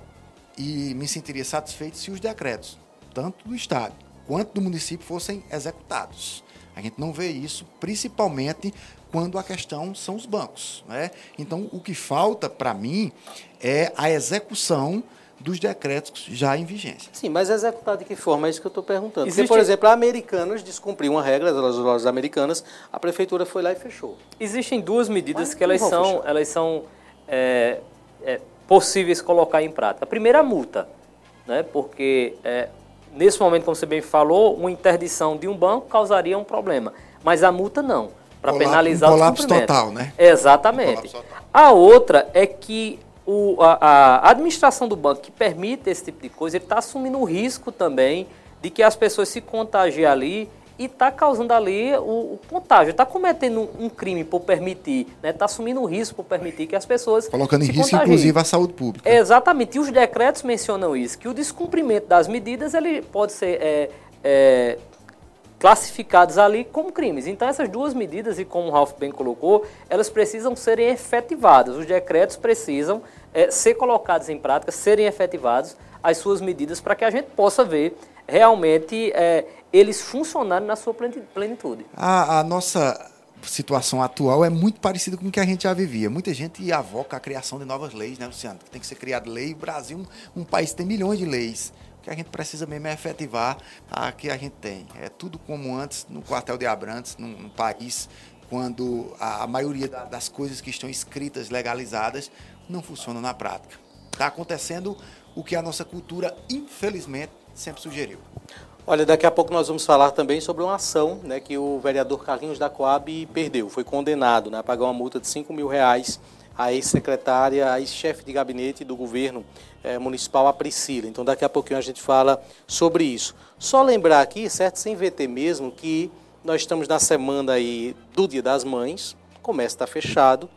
e me sentiria satisfeito se os decretos, tanto do Estado quanto do município, fossem executados. A gente não vê isso, principalmente quando a questão são os bancos, né? Então, o que falta, para mim, é a execução dos decretos já em vigência. Sim, mas executar de que forma? É isso que eu estou perguntando. Existe... Porque, por exemplo, a Americanas descumpriu uma regra das lojas americanas, a Prefeitura foi lá e fechou. Existem duas medidas mas que elas são, elas são é, é, possíveis colocar em prática. A primeira é a multa, né? Porque... É, nesse momento, como você bem falou, uma interdição de um banco causaria um problema. Mas a multa não, para penalizar um o colapso cumprimento. total, né? Exatamente. Um colapso total. A outra é que o, a, a administração do banco que permite esse tipo de coisa, ele está assumindo o risco também de que as pessoas se contagiem ali e está causando ali o, o contágio. Está cometendo um, um crime por permitir, está né? assumindo o risco por permitir que as pessoas colocando se em risco, contagiem. Inclusive, a saúde pública. Exatamente. E os decretos mencionam isso, que o descumprimento das medidas ele pode ser é, é, classificados ali como crimes. Então, essas duas medidas, e como o Ralf bem colocou, elas precisam serem efetivadas. Os decretos precisam é, ser colocados em prática, serem efetivados as suas medidas para que a gente possa ver realmente é, eles funcionarem na sua plenitude. A, a nossa situação atual é muito parecida com o que a gente já vivia. Muita gente avoca a criação de novas leis, né, Luciano? Tem que ser criada lei. O Brasil, um, um país que tem milhões de leis. O que a gente precisa mesmo é efetivar a que a gente tem. É tudo como antes, no quartel de Abrantes, num, num país quando a, a maioria da, das coisas que estão escritas, legalizadas, não funcionam na prática. Está acontecendo o que a nossa cultura, infelizmente, sempre sugeriu. Olha, daqui a pouco nós vamos falar também sobre uma ação, né, que o vereador Carlinhos da Coab perdeu, foi condenado, né, a pagar uma multa de cinco mil reais à ex-secretária, à ex-chefe de gabinete do governo eh, municipal, a Priscila. Então, daqui a pouquinho a gente fala sobre isso. Só lembrar aqui, certo, sem V T mesmo, que nós estamos na semana aí do Dia das Mães, o comércio está fechado,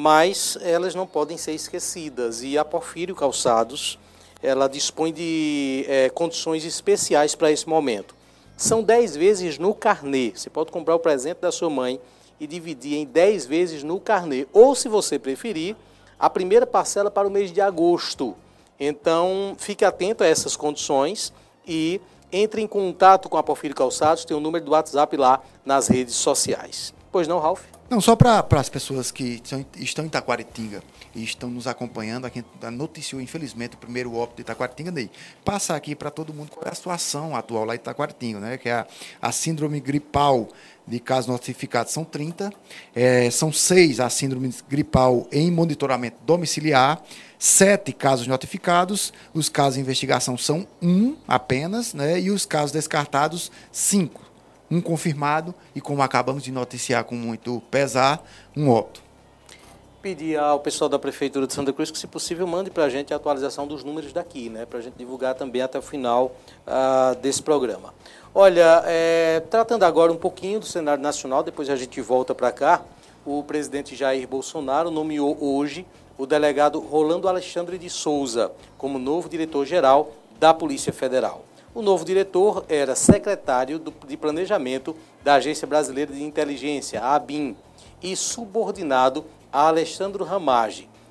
mas elas não podem ser esquecidas. E a Porfírio Calçados, ela dispõe de é, condições especiais para esse momento. São dez vezes no carnê. Você pode comprar o presente da sua mãe e dividir em dez vezes no carnê. Ou, se você preferir, a primeira parcela para o mês de agosto. Então, fique atento a essas condições e entre em contato com a Porfírio Calçados. Tem o número do WhatsApp lá nas redes sociais. Pois não, Ralf? Não, só para as pessoas que são, estão em Taquaritinga e estão nos acompanhando, a gente noticiou, infelizmente, o primeiro óbito de Taquaritinga, Ney. Passa aqui para todo mundo qual é a situação atual lá em Taquaritinga, né? Que é a, a síndrome gripal de casos notificados são trinta, é, são seis a síndrome gripal em monitoramento domiciliar, sete casos notificados, os casos de investigação são um apenas, né? E os casos descartados, cinco. Um confirmado e, como acabamos de noticiar com muito pesar, um óbito. Pedir ao pessoal da Prefeitura de Santa Cruz que, se possível, mande para a gente a atualização dos números daqui, né, para a gente divulgar também até o final uh, desse programa. Olha, é, tratando agora um pouquinho do cenário nacional, depois a gente volta para cá, o presidente Jair Bolsonaro nomeou hoje o delegado Rolando Alexandre de Souza como novo diretor-geral da Polícia Federal. O novo diretor era secretário do, de Planejamento da Agência Brasileira de Inteligência, a ABIN, e subordinado a Alexandre Ramage.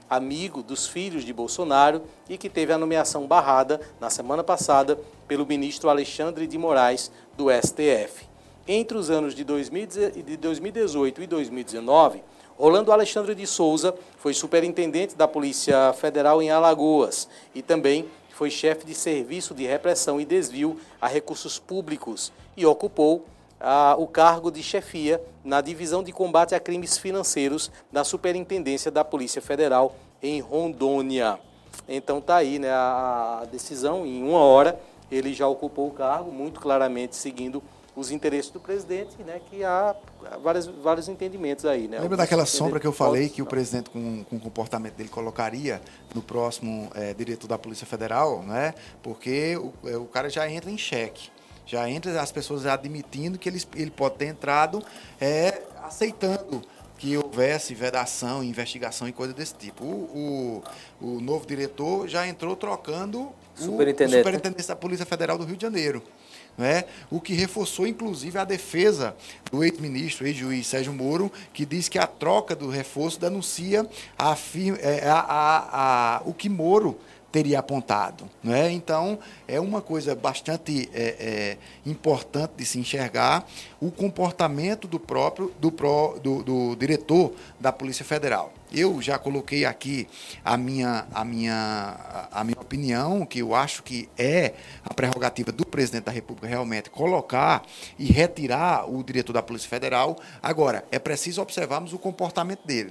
amigo dos filhos de Bolsonaro e que teve a nomeação barrada na semana passada pelo ministro Alexandre de Moraes, do S T F. Entre os anos de dois mil e dezoito e dois mil e dezenove, Rolando Alexandre de Souza foi superintendente da Polícia Federal em Alagoas e também foi chefe de serviço de repressão e desvio a recursos públicos e ocupou ah, o cargo de chefia na Divisão de Combate a Crimes Financeiros da Superintendência da Polícia Federal em Rondônia. Então está aí, né, a decisão, em uma hora ele já ocupou o cargo, muito claramente seguindo os interesses do presidente, né, que há vários, vários entendimentos aí. Né? Lembra daquela sombra que eu falei que o presidente, com, com o comportamento dele, colocaria no próximo é, diretor da Polícia Federal, né? Porque o, o cara já entra em xeque, já entra as pessoas já admitindo que ele, ele pode ter entrado é, aceitando que houvesse vedação, investigação e coisa desse tipo. O, o, o novo diretor já entrou trocando superintendente, o, o superintendente da Polícia Federal do Rio de Janeiro. Né? O que reforçou, inclusive, a defesa do ex-ministro, ex-juiz Sérgio Moro, que diz que a troca do reforço denuncia a, a, a, a, o que Moro teria apontado. Né? Então, é uma coisa bastante é, é, importante de se enxergar o comportamento do próprio do, pró, do, do diretor da Polícia Federal. Eu já coloquei aqui a minha, a, minha, a minha opinião, que eu acho que é a prerrogativa do presidente da República realmente colocar e retirar o diretor da Polícia Federal. Agora, é preciso observarmos o comportamento dele.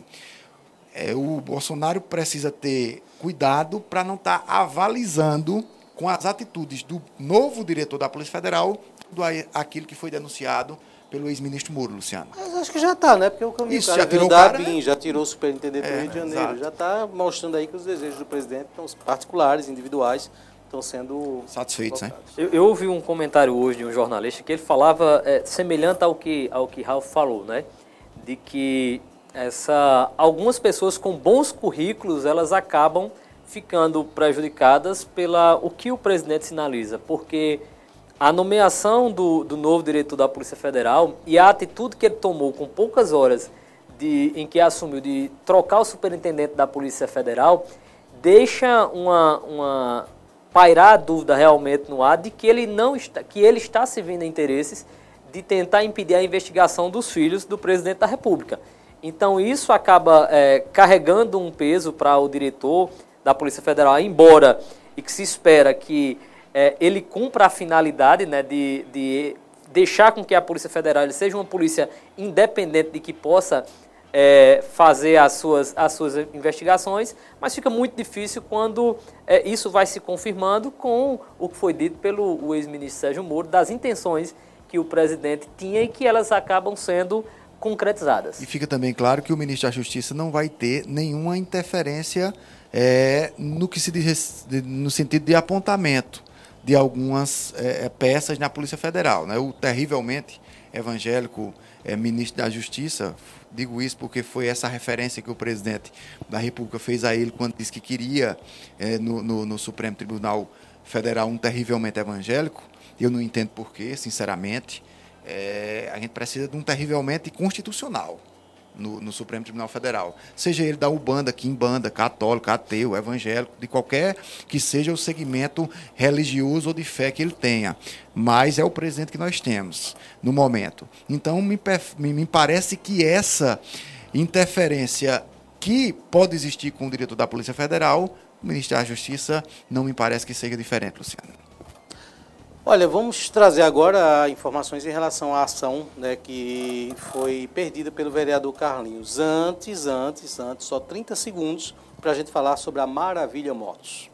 É, o Bolsonaro precisa ter cuidado para não estar tá avalizando com as atitudes do novo diretor da Polícia Federal tudo aquilo que foi denunciado pelo ex-ministro Moro, Luciano. Mas acho que já está, né? Porque o caminho Isso, cara já tirou da o cara, ABIN, né? já tirou o superintendente É, do Rio de Janeiro, exato. já está mostrando aí que os desejos do presidente, então, os particulares, individuais, estão sendo satisfeitos, né? Eu, eu ouvi um comentário hoje de um jornalista que ele falava é, semelhante ao que, ao que Ralf falou, né? De que essa, algumas pessoas com bons currículos, elas acabam ficando prejudicadas pela o que o presidente sinaliza, porque a nomeação do, do novo diretor da Polícia Federal e a atitude que ele tomou com poucas horas de, em que assumiu de trocar o superintendente da Polícia Federal deixa uma, uma pairar a dúvida realmente no ar de que ele, não está, que ele está servindo a interesses de tentar impedir a investigação dos filhos do presidente da República. Então isso acaba é, carregando um peso para o diretor da Polícia Federal, embora e que se espera que é, ele cumpra a finalidade, né, de, de deixar com que a Polícia Federal ele seja uma polícia independente de que possa é, fazer as suas, as suas investigações, mas fica muito difícil quando é, isso vai se confirmando com o que foi dito pelo o ex-ministro Sérgio Moro, das intenções que o presidente tinha e que elas acabam sendo concretizadas. E fica também claro que o ministro da Justiça não vai ter nenhuma interferência é, no que se diz no sentido de apontamento de algumas é, peças na Polícia Federal. Né? O terrivelmente evangélico é, ministro da Justiça, digo isso porque foi essa referência que o presidente da República fez a ele quando disse que queria é, no, no, no Supremo Tribunal Federal um terrivelmente evangélico. Eu não entendo porquê, sinceramente. É, a gente precisa de um terrivelmente constitucional no, no Supremo Tribunal Federal. Seja ele da Ubanda, Quimbanda, católico, ateu, evangélico, de qualquer que seja o segmento religioso ou de fé que ele tenha. Mas é o presidente que nós temos no momento. Então, me, me parece que essa interferência que pode existir com o diretor da Polícia Federal, o ministro da Justiça, não me parece que seja diferente, Luciano. Olha, vamos trazer agora informações em relação à ação, né, que foi perdida pelo vereador Carlinhos. Antes, antes, antes, só trinta segundos para a gente falar sobre a Maravilha Motos.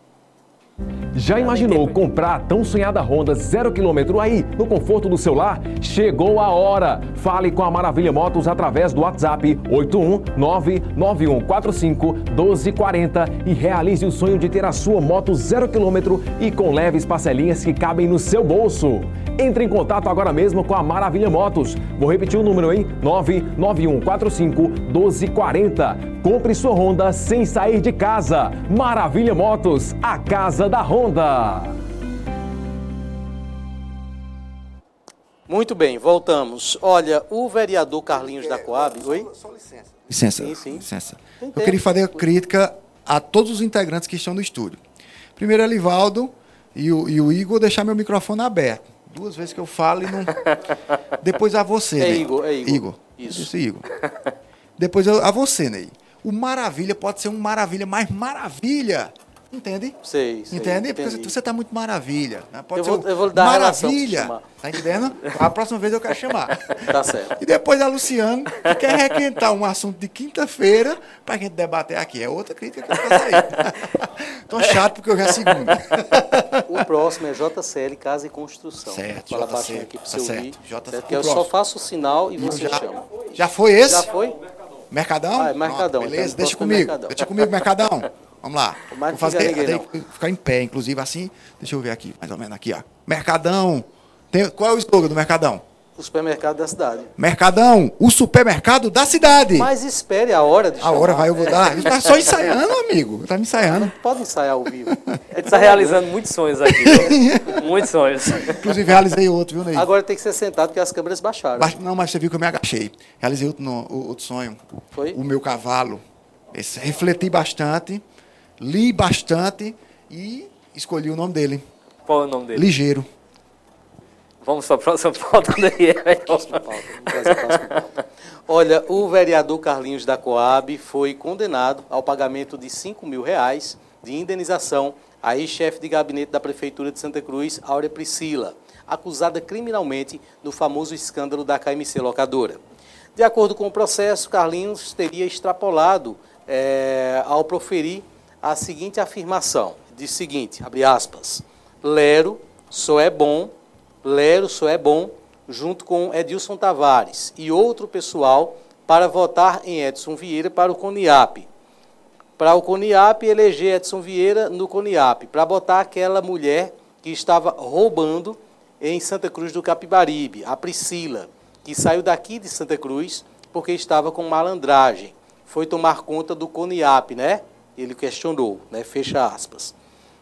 Já imaginou comprar a tão sonhada Honda zero quilômetro aí, no conforto do seu lar? Chegou a hora! Fale com a Maravilha Motos através do WhatsApp oito um nove nove um quatro cinco um dois quatro zero e realize o sonho de ter a sua moto zero quilômetro e com leves parcelinhas que cabem no seu bolso. Entre em contato agora mesmo com a Maravilha Motos. Vou repetir o número, hein? nove nove um quatro cinco um dois quatro zero. Compre sua Honda sem sair de casa. Maravilha Motos, a casa da Honda. Muito bem, voltamos. Olha, o vereador Carlinhos da Coab... Oi? Só licença. Licença. Sim, sim. licença. Eu queria fazer a crítica a todos os integrantes que estão no estúdio. Primeiro, Elivaldo e o, e o Igor, deixar meu microfone aberto. Duas vezes que eu falo e não... Depois a você, É Ney. Igor, é Igor. Igor. Isso. Isso, Igor. Depois eu, a você, Ney. O Maravilha pode ser um Maravilha mais Maravilha. Entende? Sei, sei. Entende? Porque Entendi. você está muito Maravilha. Né? Pode Eu ser vou- o eu vou lhe dar a relação pra você Maravilha. chamar. Tá entendendo? A próxima vez eu quero chamar. Tá certo. E depois a Luciano, que quer requentar um assunto de quinta-feira para a gente debater aqui. É outra crítica que eu faço aí. Tô chato porque hoje é segunda. O próximo é J C L Casa e Construção. Certo, Fala J C L, baixinho aqui para tá você certo. ouvir. J C L, Certo? Que o eu só próximo. faço o sinal e você já, chama. já foi esse? Já foi? Mercadão? Ah, é Mercadão, Pronto, beleza, então, deixa próximo é comigo. Mercadão. Deixa comigo, Mercadão. Vamos lá. Mas Vou não fica fazer, ninguém, tem que ficar em pé, inclusive assim. Deixa eu ver aqui, mais ou menos aqui, ó. Mercadão. Tem, qual é o slogan do Mercadão? O supermercado da cidade. Mercadão, o supermercado da cidade. Mas espere a hora de A chamar. hora vai, eu vou dar. Ele tá só ensaiando, amigo. Tá me ensaiando. Pode ensaiar ao vivo. Ele está realizando muitos sonhos aqui. viu? Muitos sonhos. Inclusive, realizei outro, viu, Ney? Agora tem que ser sentado porque as câmeras baixaram. Ba- Não, mas você viu que eu me agachei. Realizei outro, no- outro sonho. Foi? O meu cavalo. Esse, refleti bastante, li bastante e escolhi o nome dele. Qual é o nome dele? Ligeiro. Vamos para a próxima pauta daí. Próxima pauta, vamos trazer a próxima pauta. Olha, o vereador Carlinhos da Coab foi condenado ao pagamento de cinco mil reais de indenização à ex-chefe de gabinete da Prefeitura de Santa Cruz, Áurea Priscila, acusada criminalmente no famoso escândalo da K M C Locadora. De acordo com o processo, Carlinhos teria extrapolado é, ao proferir a seguinte afirmação. Diz o seguinte, abre aspas, Lero só é bom, Lero só é bom, junto com Edilson Tavares e outro pessoal, para votar em Edson Vieira para o CONIAP. Para o CONIAP, eleger Edson Vieira no CONIAP, para botar aquela mulher que estava roubando em Santa Cruz do Capibaribe, a Priscila, que saiu daqui de Santa Cruz porque estava com malandragem. Foi tomar conta do CONIAP, né? Ele questionou, né? Fecha aspas.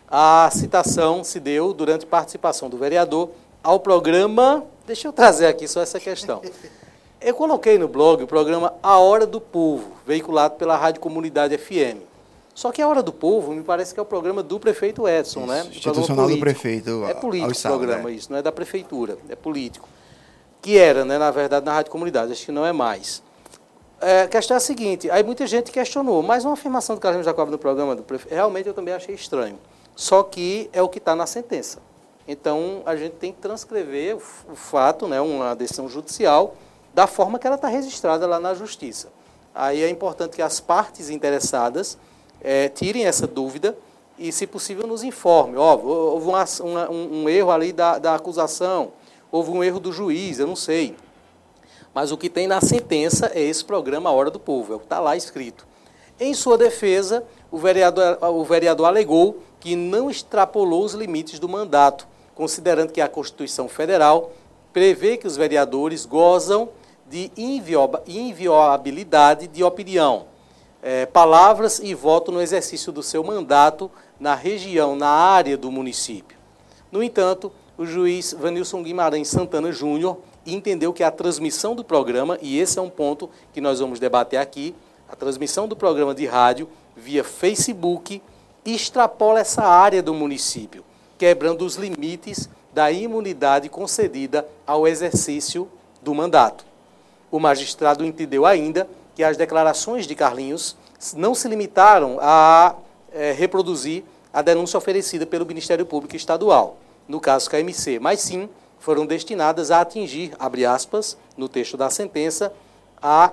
A citação se deu durante participação do vereador ao programa... Deixa eu trazer aqui só essa questão. Eu coloquei no blog o programa A Hora do Povo, veiculado pela Rádio Comunidade F M. Só que A Hora do Povo me parece que é o programa do prefeito Edson, Isso, né? institucional do prefeito. É político ao o estado, programa, né? isso, não é da prefeitura, é político. Que era, né, na verdade, na Rádio Comunidade, acho que não é mais. É, a questão é a seguinte, aí muita gente questionou, mas uma afirmação do Carlinhos da Coab no programa do prefeito, realmente eu também achei estranho. Só que é o que está na sentença. Então, a gente tem que transcrever o, o fato, né, uma decisão judicial, da forma que ela está registrada lá na Justiça. Aí é importante que as partes interessadas é, tirem essa dúvida e, se possível, nos informem. Ó, houve uma, uma, um, um erro ali da, da acusação, houve um erro do juiz, eu não sei. Mas o que tem na sentença é esse programa A Hora do Povo, é o que está lá escrito. Em sua defesa, o vereador, o vereador alegou que não extrapolou os limites do mandato, considerando que a Constituição Federal prevê que os vereadores gozam de inviolabilidade de opinião, é, palavras e voto no exercício do seu mandato na região, na área do município. No entanto, o juiz Vanilson Guimarães Santana Júnior entendeu que a transmissão do programa, e esse é um ponto que nós vamos debater aqui, a transmissão do programa de rádio via Facebook extrapola essa área do município, quebrando os limites da imunidade concedida ao exercício do mandato. O magistrado entendeu ainda que as declarações de Carlinhos não se limitaram a é, reproduzir a denúncia oferecida pelo Ministério Público Estadual, no caso K M C, mas sim foram destinadas a atingir, abre aspas, no texto da sentença, a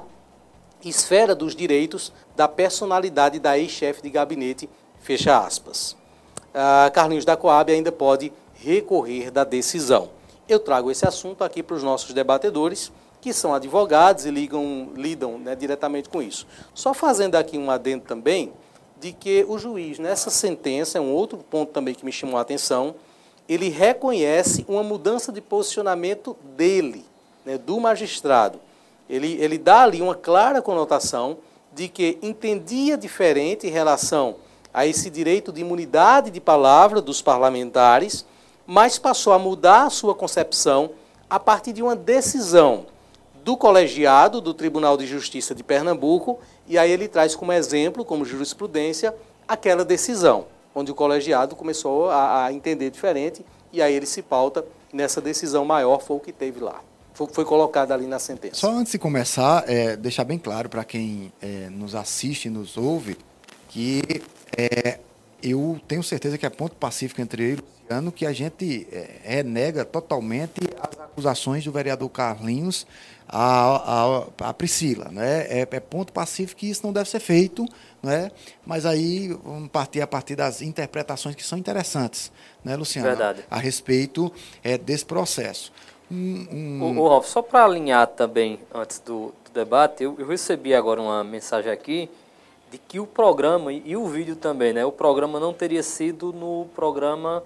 esfera dos direitos da personalidade da ex-chefe de gabinete, fecha aspas. Ah, Carlinhos da Coab ainda pode recorrer da decisão. Eu trago esse assunto aqui para os nossos debatedores, que são advogados e ligam, lidam né, diretamente com isso. Só fazendo aqui um adendo também, de que o juiz, nessa sentença, é um outro ponto também que me chamou a atenção, ele reconhece uma mudança de posicionamento dele, né, do magistrado. Ele, ele dá ali uma clara conotação de que entendia diferente em relação a esse direito de imunidade de palavra dos parlamentares, mas passou a mudar a sua concepção a partir de uma decisão do colegiado do Tribunal de Justiça de Pernambuco, e aí ele traz como exemplo, como jurisprudência, aquela decisão, onde o colegiado começou a, a entender diferente, e aí ele se pauta nessa decisão maior, foi o que teve lá. Foi, foi colocado ali na sentença. Só antes de começar, é, deixar bem claro para quem é, nos assiste e nos ouve, que é, eu tenho certeza que é ponto pacífico entre ele e o Luciano, que a gente é, renega totalmente as acusações do vereador Carlinhos a, a, a Priscila. Né? É, é ponto pacífico que isso não deve ser feito, né? Mas aí vamos partir a partir das interpretações que são interessantes, né, Luciano? Verdade. A, a respeito é, desse processo. Um, um... O, o Ralf, só para alinhar também, antes do, do debate, eu, eu recebi agora uma mensagem aqui de que o programa, e, e o vídeo também, né? O programa não teria sido no programa,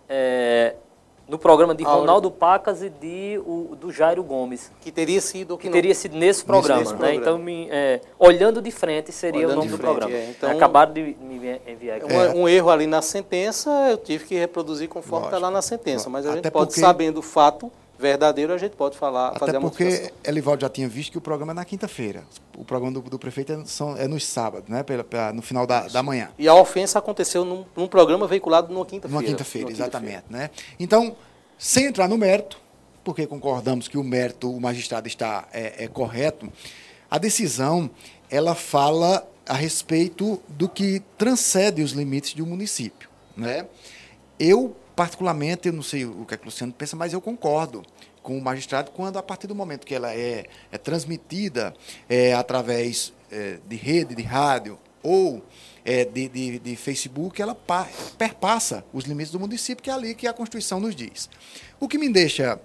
é, no programa de Ronaldo Pacas e de, o, do Jairo Gomes. Que teria sido... Que, que teria sido nesse programa, nesse, nesse né? programa. Então, me, é, olhando de frente seria olhando o nome do frente, programa. É. Então, acabaram de me enviar aqui. É. Um, um erro ali na sentença, eu tive que reproduzir conforme está lá na sentença. Mas a Até gente pode, porque... sabendo o fato verdadeiro, a gente pode falar, Até fazer a modificação. Até porque Elivaldo já tinha visto que o programa é na quinta-feira. O programa do, do prefeito é, são, é nos sábados, né? Pela, pela, no final da, da manhã. E a ofensa aconteceu num, num programa veiculado numa quinta-feira. Numa quinta-feira, exatamente. Quinta-feira. Né? Então, sem entrar no mérito, porque concordamos que o mérito, o magistrado está é, é correto, a decisão, ela fala a respeito do que transcende os limites de um município. Né? Eu, particularmente, eu não sei o que é que o Luciano pensa, mas eu concordo com o magistrado quando, a partir do momento que ela é, é transmitida é, através é, de rede, de rádio ou é, de, de, de Facebook, ela pa, perpassa os limites do município, que é ali que a Constituição nos diz. O que me deixa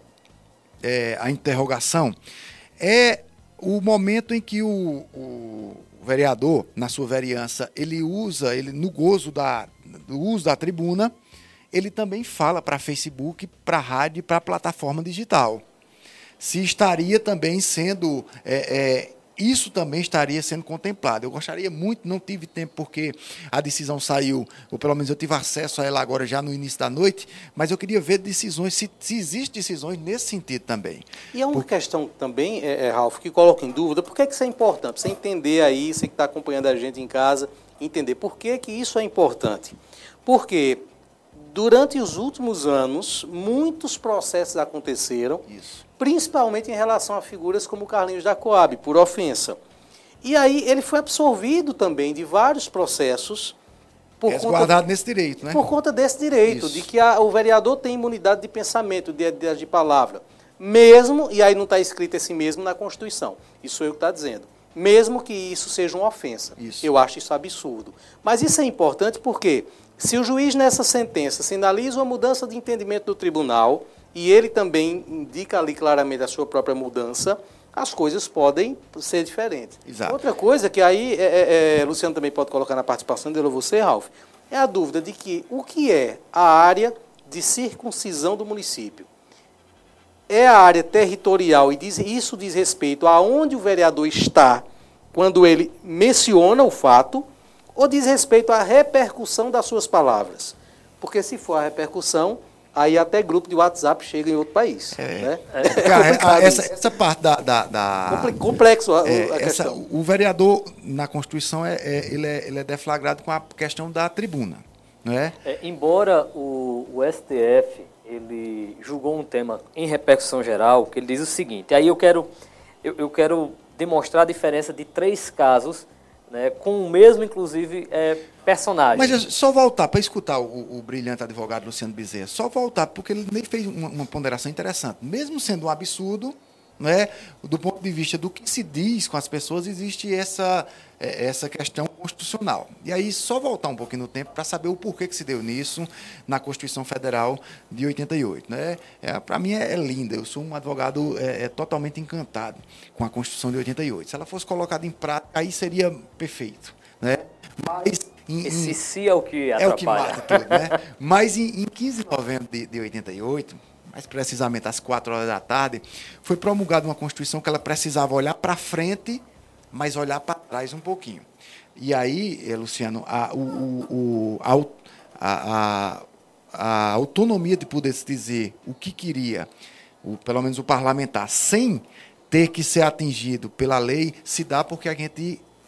é, a interrogação é o momento em que o, o vereador, na sua vereança, ele usa, ele, no gozo da, do uso da tribuna, ele também fala para Facebook, para rádio e para a plataforma digital. Se estaria também sendo, é, é, isso também estaria sendo contemplado. Eu gostaria muito, não tive tempo porque a decisão saiu, ou pelo menos eu tive acesso a ela agora já no início da noite, mas eu queria ver decisões, se, se existem decisões nesse sentido também. E é uma porque... questão também, é, é, Ralf, que coloca em dúvida, por que, que isso é importante? Você entender aí, você que está acompanhando a gente em casa, entender por que, que isso é importante. Porque durante os últimos anos, muitos processos aconteceram, Isso. principalmente em relação a figuras como Carlinhos da Coab, por ofensa. E aí ele foi absorvido também de vários processos. Por é conta, nesse direito, né? Por conta desse direito, Isso. de que a, o vereador tem imunidade de pensamento, de, de, de palavra. Mesmo, e aí não está escrito esse mesmo na Constituição, isso é o que está dizendo. Mesmo que isso seja uma ofensa. Isso. Eu acho isso absurdo. Mas isso é importante porque... se o juiz, nessa sentença, sinaliza uma mudança de entendimento do tribunal e ele também indica ali claramente a sua própria mudança, as coisas podem ser diferentes. Exato. Outra coisa que aí, é, é, Luciano também pode colocar na participação dele, ou você, Ralf, é a dúvida de que o que é a área de circuncisão do município? É a área territorial e diz, isso diz respeito a onde o vereador está quando ele menciona o fato, ou diz respeito à repercussão das suas palavras? Porque se for a repercussão, aí até grupo de WhatsApp chega em outro país. É, né? é, é essa, essa parte da... da, da complexo a, é, a questão. Essa, o vereador, na Constituição, é, é, ele, é, ele é deflagrado com a questão da tribuna. Não é? É, embora o, o S T F ele julgou um tema em repercussão geral, que ele diz o seguinte, aí eu quero, eu, eu quero demonstrar a diferença de três casos, né, com o mesmo, inclusive, é, personagem. Mas só voltar, para escutar o, o brilhante advogado Luciano Bezerra, só voltar, porque ele fez uma, uma ponderação interessante. Mesmo sendo um absurdo, né, do ponto de vista do que se diz com as pessoas, existe essa, essa questão constitucional. E aí, só voltar um pouquinho no tempo para saber o porquê que se deu nisso na Constituição Federal de oitenta e oito. Né? É, para mim é, é linda, eu sou um advogado é, é, totalmente encantado com a Constituição de oitenta e oito. Se ela fosse colocada em prática, aí seria perfeito. Né? Mas... Em, Esse se é o que atrapalha. É o que mata tudo, né? Mas em, em quinze de novembro de, de oitenta e oito... mais precisamente às quatro horas da tarde, foi promulgada uma Constituição que ela precisava olhar para frente, mas olhar para trás um pouquinho. E aí, Luciano, a, o, o, a, a, a autonomia de poder se dizer o que queria, o, pelo menos o parlamentar, sem ter que ser atingido pela lei, se dá porque a gente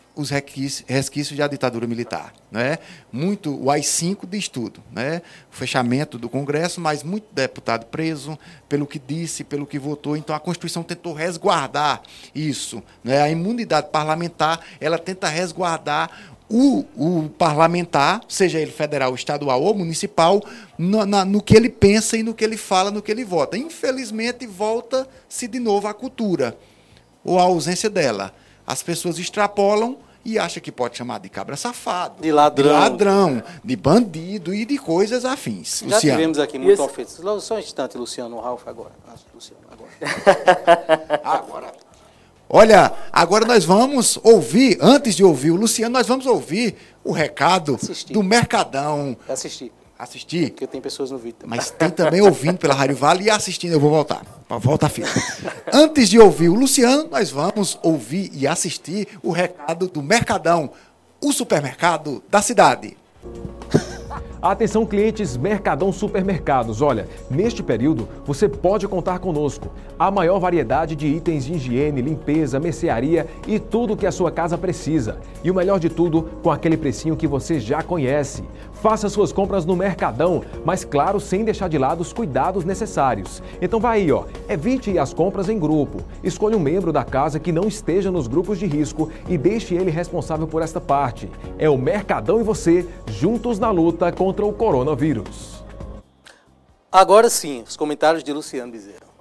os resquícios, resquícios da ditadura militar. Né? Muito, o A I cinco diz tudo. Né? O fechamento do Congresso, mas muito deputado preso pelo que disse, pelo que votou. Então, a Constituição tentou resguardar isso. Né? A imunidade parlamentar, ela tenta resguardar o, o parlamentar, seja ele federal, estadual ou municipal, no, na, no que ele pensa e no que ele fala, no que ele vota. Infelizmente, volta-se de novo à cultura, ou à ausência dela. As pessoas extrapolam e acham que pode chamar de cabra safado, de ladrão, de, ladrão, de bandido e de coisas afins. Já Luciano. tivemos aqui muito Esse... ofensas. Só um instante, Luciano, o Ralf agora. Ah, Luciano, agora. agora. Olha, agora nós vamos ouvir, antes de ouvir o Luciano, nós vamos ouvir o recado Assistir. do Mercadão. Assistir. Assistir? Porque tem pessoas no vídeo também. Mas tem também ouvindo pela Rádio Vale e assistindo, eu vou voltar. Volta a fita. Antes de ouvir o Luciano, nós vamos ouvir e assistir o recado do Mercadão, o supermercado da cidade. Atenção, clientes Mercadão Supermercados. Olha, neste período você pode contar conosco. A maior variedade de itens de higiene, limpeza, mercearia e tudo que a sua casa precisa. E o melhor de tudo, com aquele precinho que você já conhece. Faça suas compras no Mercadão, mas claro, sem deixar de lado os cuidados necessários. Então vai aí, ó, evite as compras em grupo. Escolha um membro da casa que não esteja nos grupos de risco e deixe ele responsável por esta parte. É o Mercadão e você, juntos na luta contra o coronavírus. Agora sim, os comentários de Luciano Bezerra.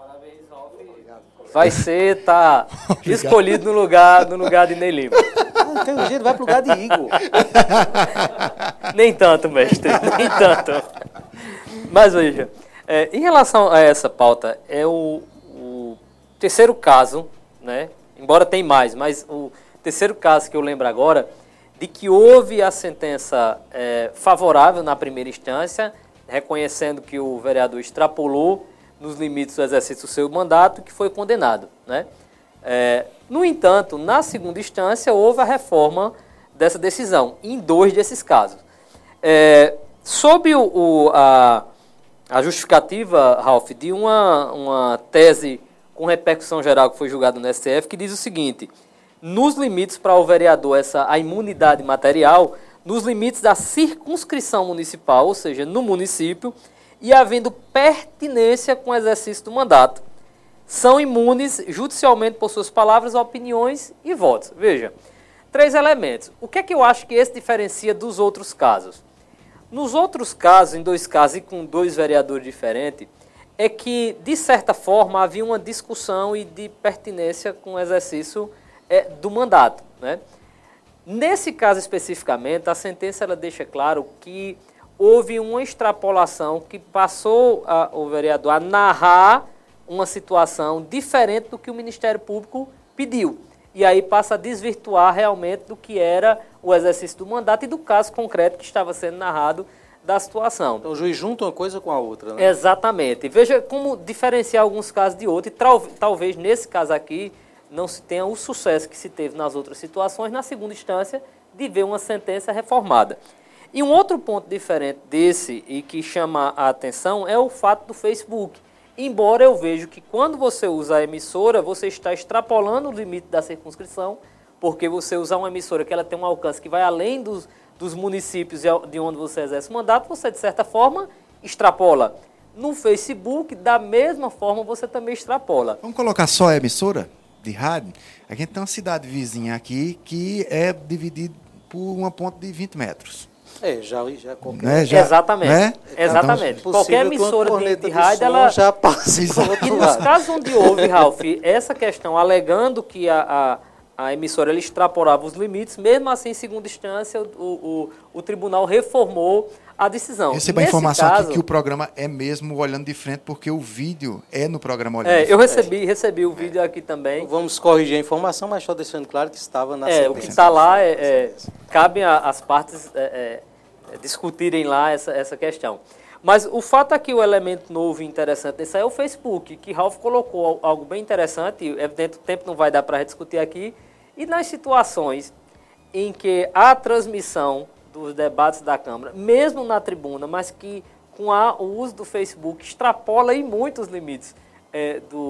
Vai ser, tá escolhido no lugar, no lugar de Ney Lima. Ah, tem um jeito, vai pro lugar de Igor. Nem tanto, mestre, nem tanto. Mas veja, é, em relação a essa pauta, é o, o terceiro caso, né? Embora tem mais, mas o terceiro caso que eu lembro agora, de que houve a sentença é, favorável na primeira instância, reconhecendo que o vereador extrapolou nos limites do exercício do seu mandato, que foi condenado. Né? É, no entanto, na segunda instância, houve a reforma dessa decisão, em dois desses casos. É, sob o, o, a, a justificativa, Ralf, de uma, uma tese com repercussão geral que foi julgada no S T F, que diz o seguinte: nos limites para o vereador, essa, a imunidade material, nos limites da circunscrição municipal, ou seja, no município, e havendo pertinência com o exercício do mandato, são imunes judicialmente por suas palavras, opiniões e votos. Veja, três elementos. O que é que eu acho que esse diferencia dos outros casos? Nos outros casos, em dois casos e com dois vereadores diferentes, é que, de certa forma, havia uma discussão e de pertinência com o exercício é, do mandato. Né? Nesse caso especificamente, a sentença ela deixa claro que houve uma extrapolação que passou a, o vereador a narrar uma situação diferente do que o Ministério Público pediu. E aí passa a desvirtuar realmente do que era o exercício do mandato e do caso concreto que estava sendo narrado da situação. Então o juiz junta uma coisa com a outra, né? Exatamente. Veja como diferenciar alguns casos de outros. E tal, talvez nesse caso aqui não se tenha o sucesso que se teve nas outras situações, na segunda instância, de ver uma sentença reformada. E um outro ponto diferente desse e que chama a atenção é o fato do Facebook. Embora eu vejo que quando você usa a emissora, você está extrapolando o limite da circunscrição, porque você usa uma emissora que ela tem um alcance que vai além dos, dos municípios de onde você exerce o mandato, você, de certa forma, extrapola. No Facebook, da mesma forma, você também extrapola. Vamos colocar só a emissora de rádio? A gente tem uma cidade vizinha aqui que é dividida por uma ponte de vinte metros. É, já, já qualquer... Né? Já, exatamente, né? Exatamente. Então, qualquer emissora de, de rádio, ela... já passa. E nos casos onde houve, Ralf, essa questão, alegando que a, a, a emissora ela extrapolava os limites, mesmo assim, em segunda instância, o, o, o tribunal reformou a decisão. Receba a informação caso, aqui que o programa é mesmo olhando de frente, porque o vídeo é no programa olhando é, de frente. Eu recebi, recebi o vídeo é. aqui também. Vamos corrigir a informação, mas só deixando claro que estava na É, sentença. o que está lá, é, é, cabe às partes é, é, discutirem lá essa, essa questão. Mas o fato aqui, o elemento novo e interessante desse aí é o Facebook, que Ralf colocou algo bem interessante, evidente o tempo não vai dar para rediscutir aqui, e nas situações em que a transmissão dos debates da Câmara, mesmo na tribuna, mas que com a, o uso do Facebook extrapola em muitos limites é, do,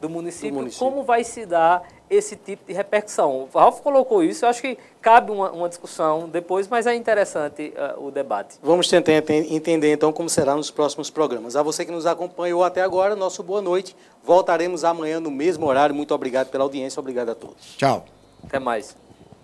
do município, do município, como vai se dar esse tipo de repercussão. O Ralf colocou isso, eu acho que cabe uma, uma discussão depois, mas é interessante uh, o debate. Vamos tentar entender então como será nos próximos programas. A você que nos acompanhou até agora, nosso boa noite. Voltaremos amanhã no mesmo horário. Muito obrigado pela audiência, obrigado a todos. Tchau. Até mais.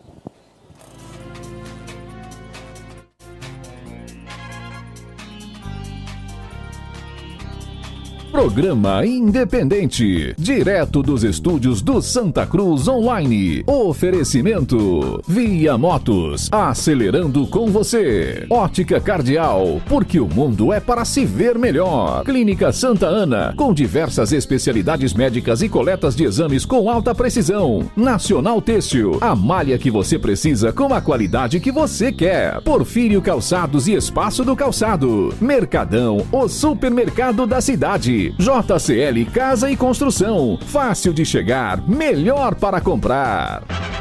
Programa Independente, direto dos estúdios do Santa Cruz Online. Oferecimento Via Motos, acelerando com você. Ótica Cardial, porque o mundo é para se ver melhor. Clínica Santa Ana, com diversas especialidades médicas e coletas de exames com alta precisão. Nacional Têxtil, a malha que você precisa com a qualidade que você quer. Porfírio Calçados e Espaço do Calçado. Mercadão, o supermercado da cidade. J C L Casa e Construção. Fácil de chegar, melhor para comprar.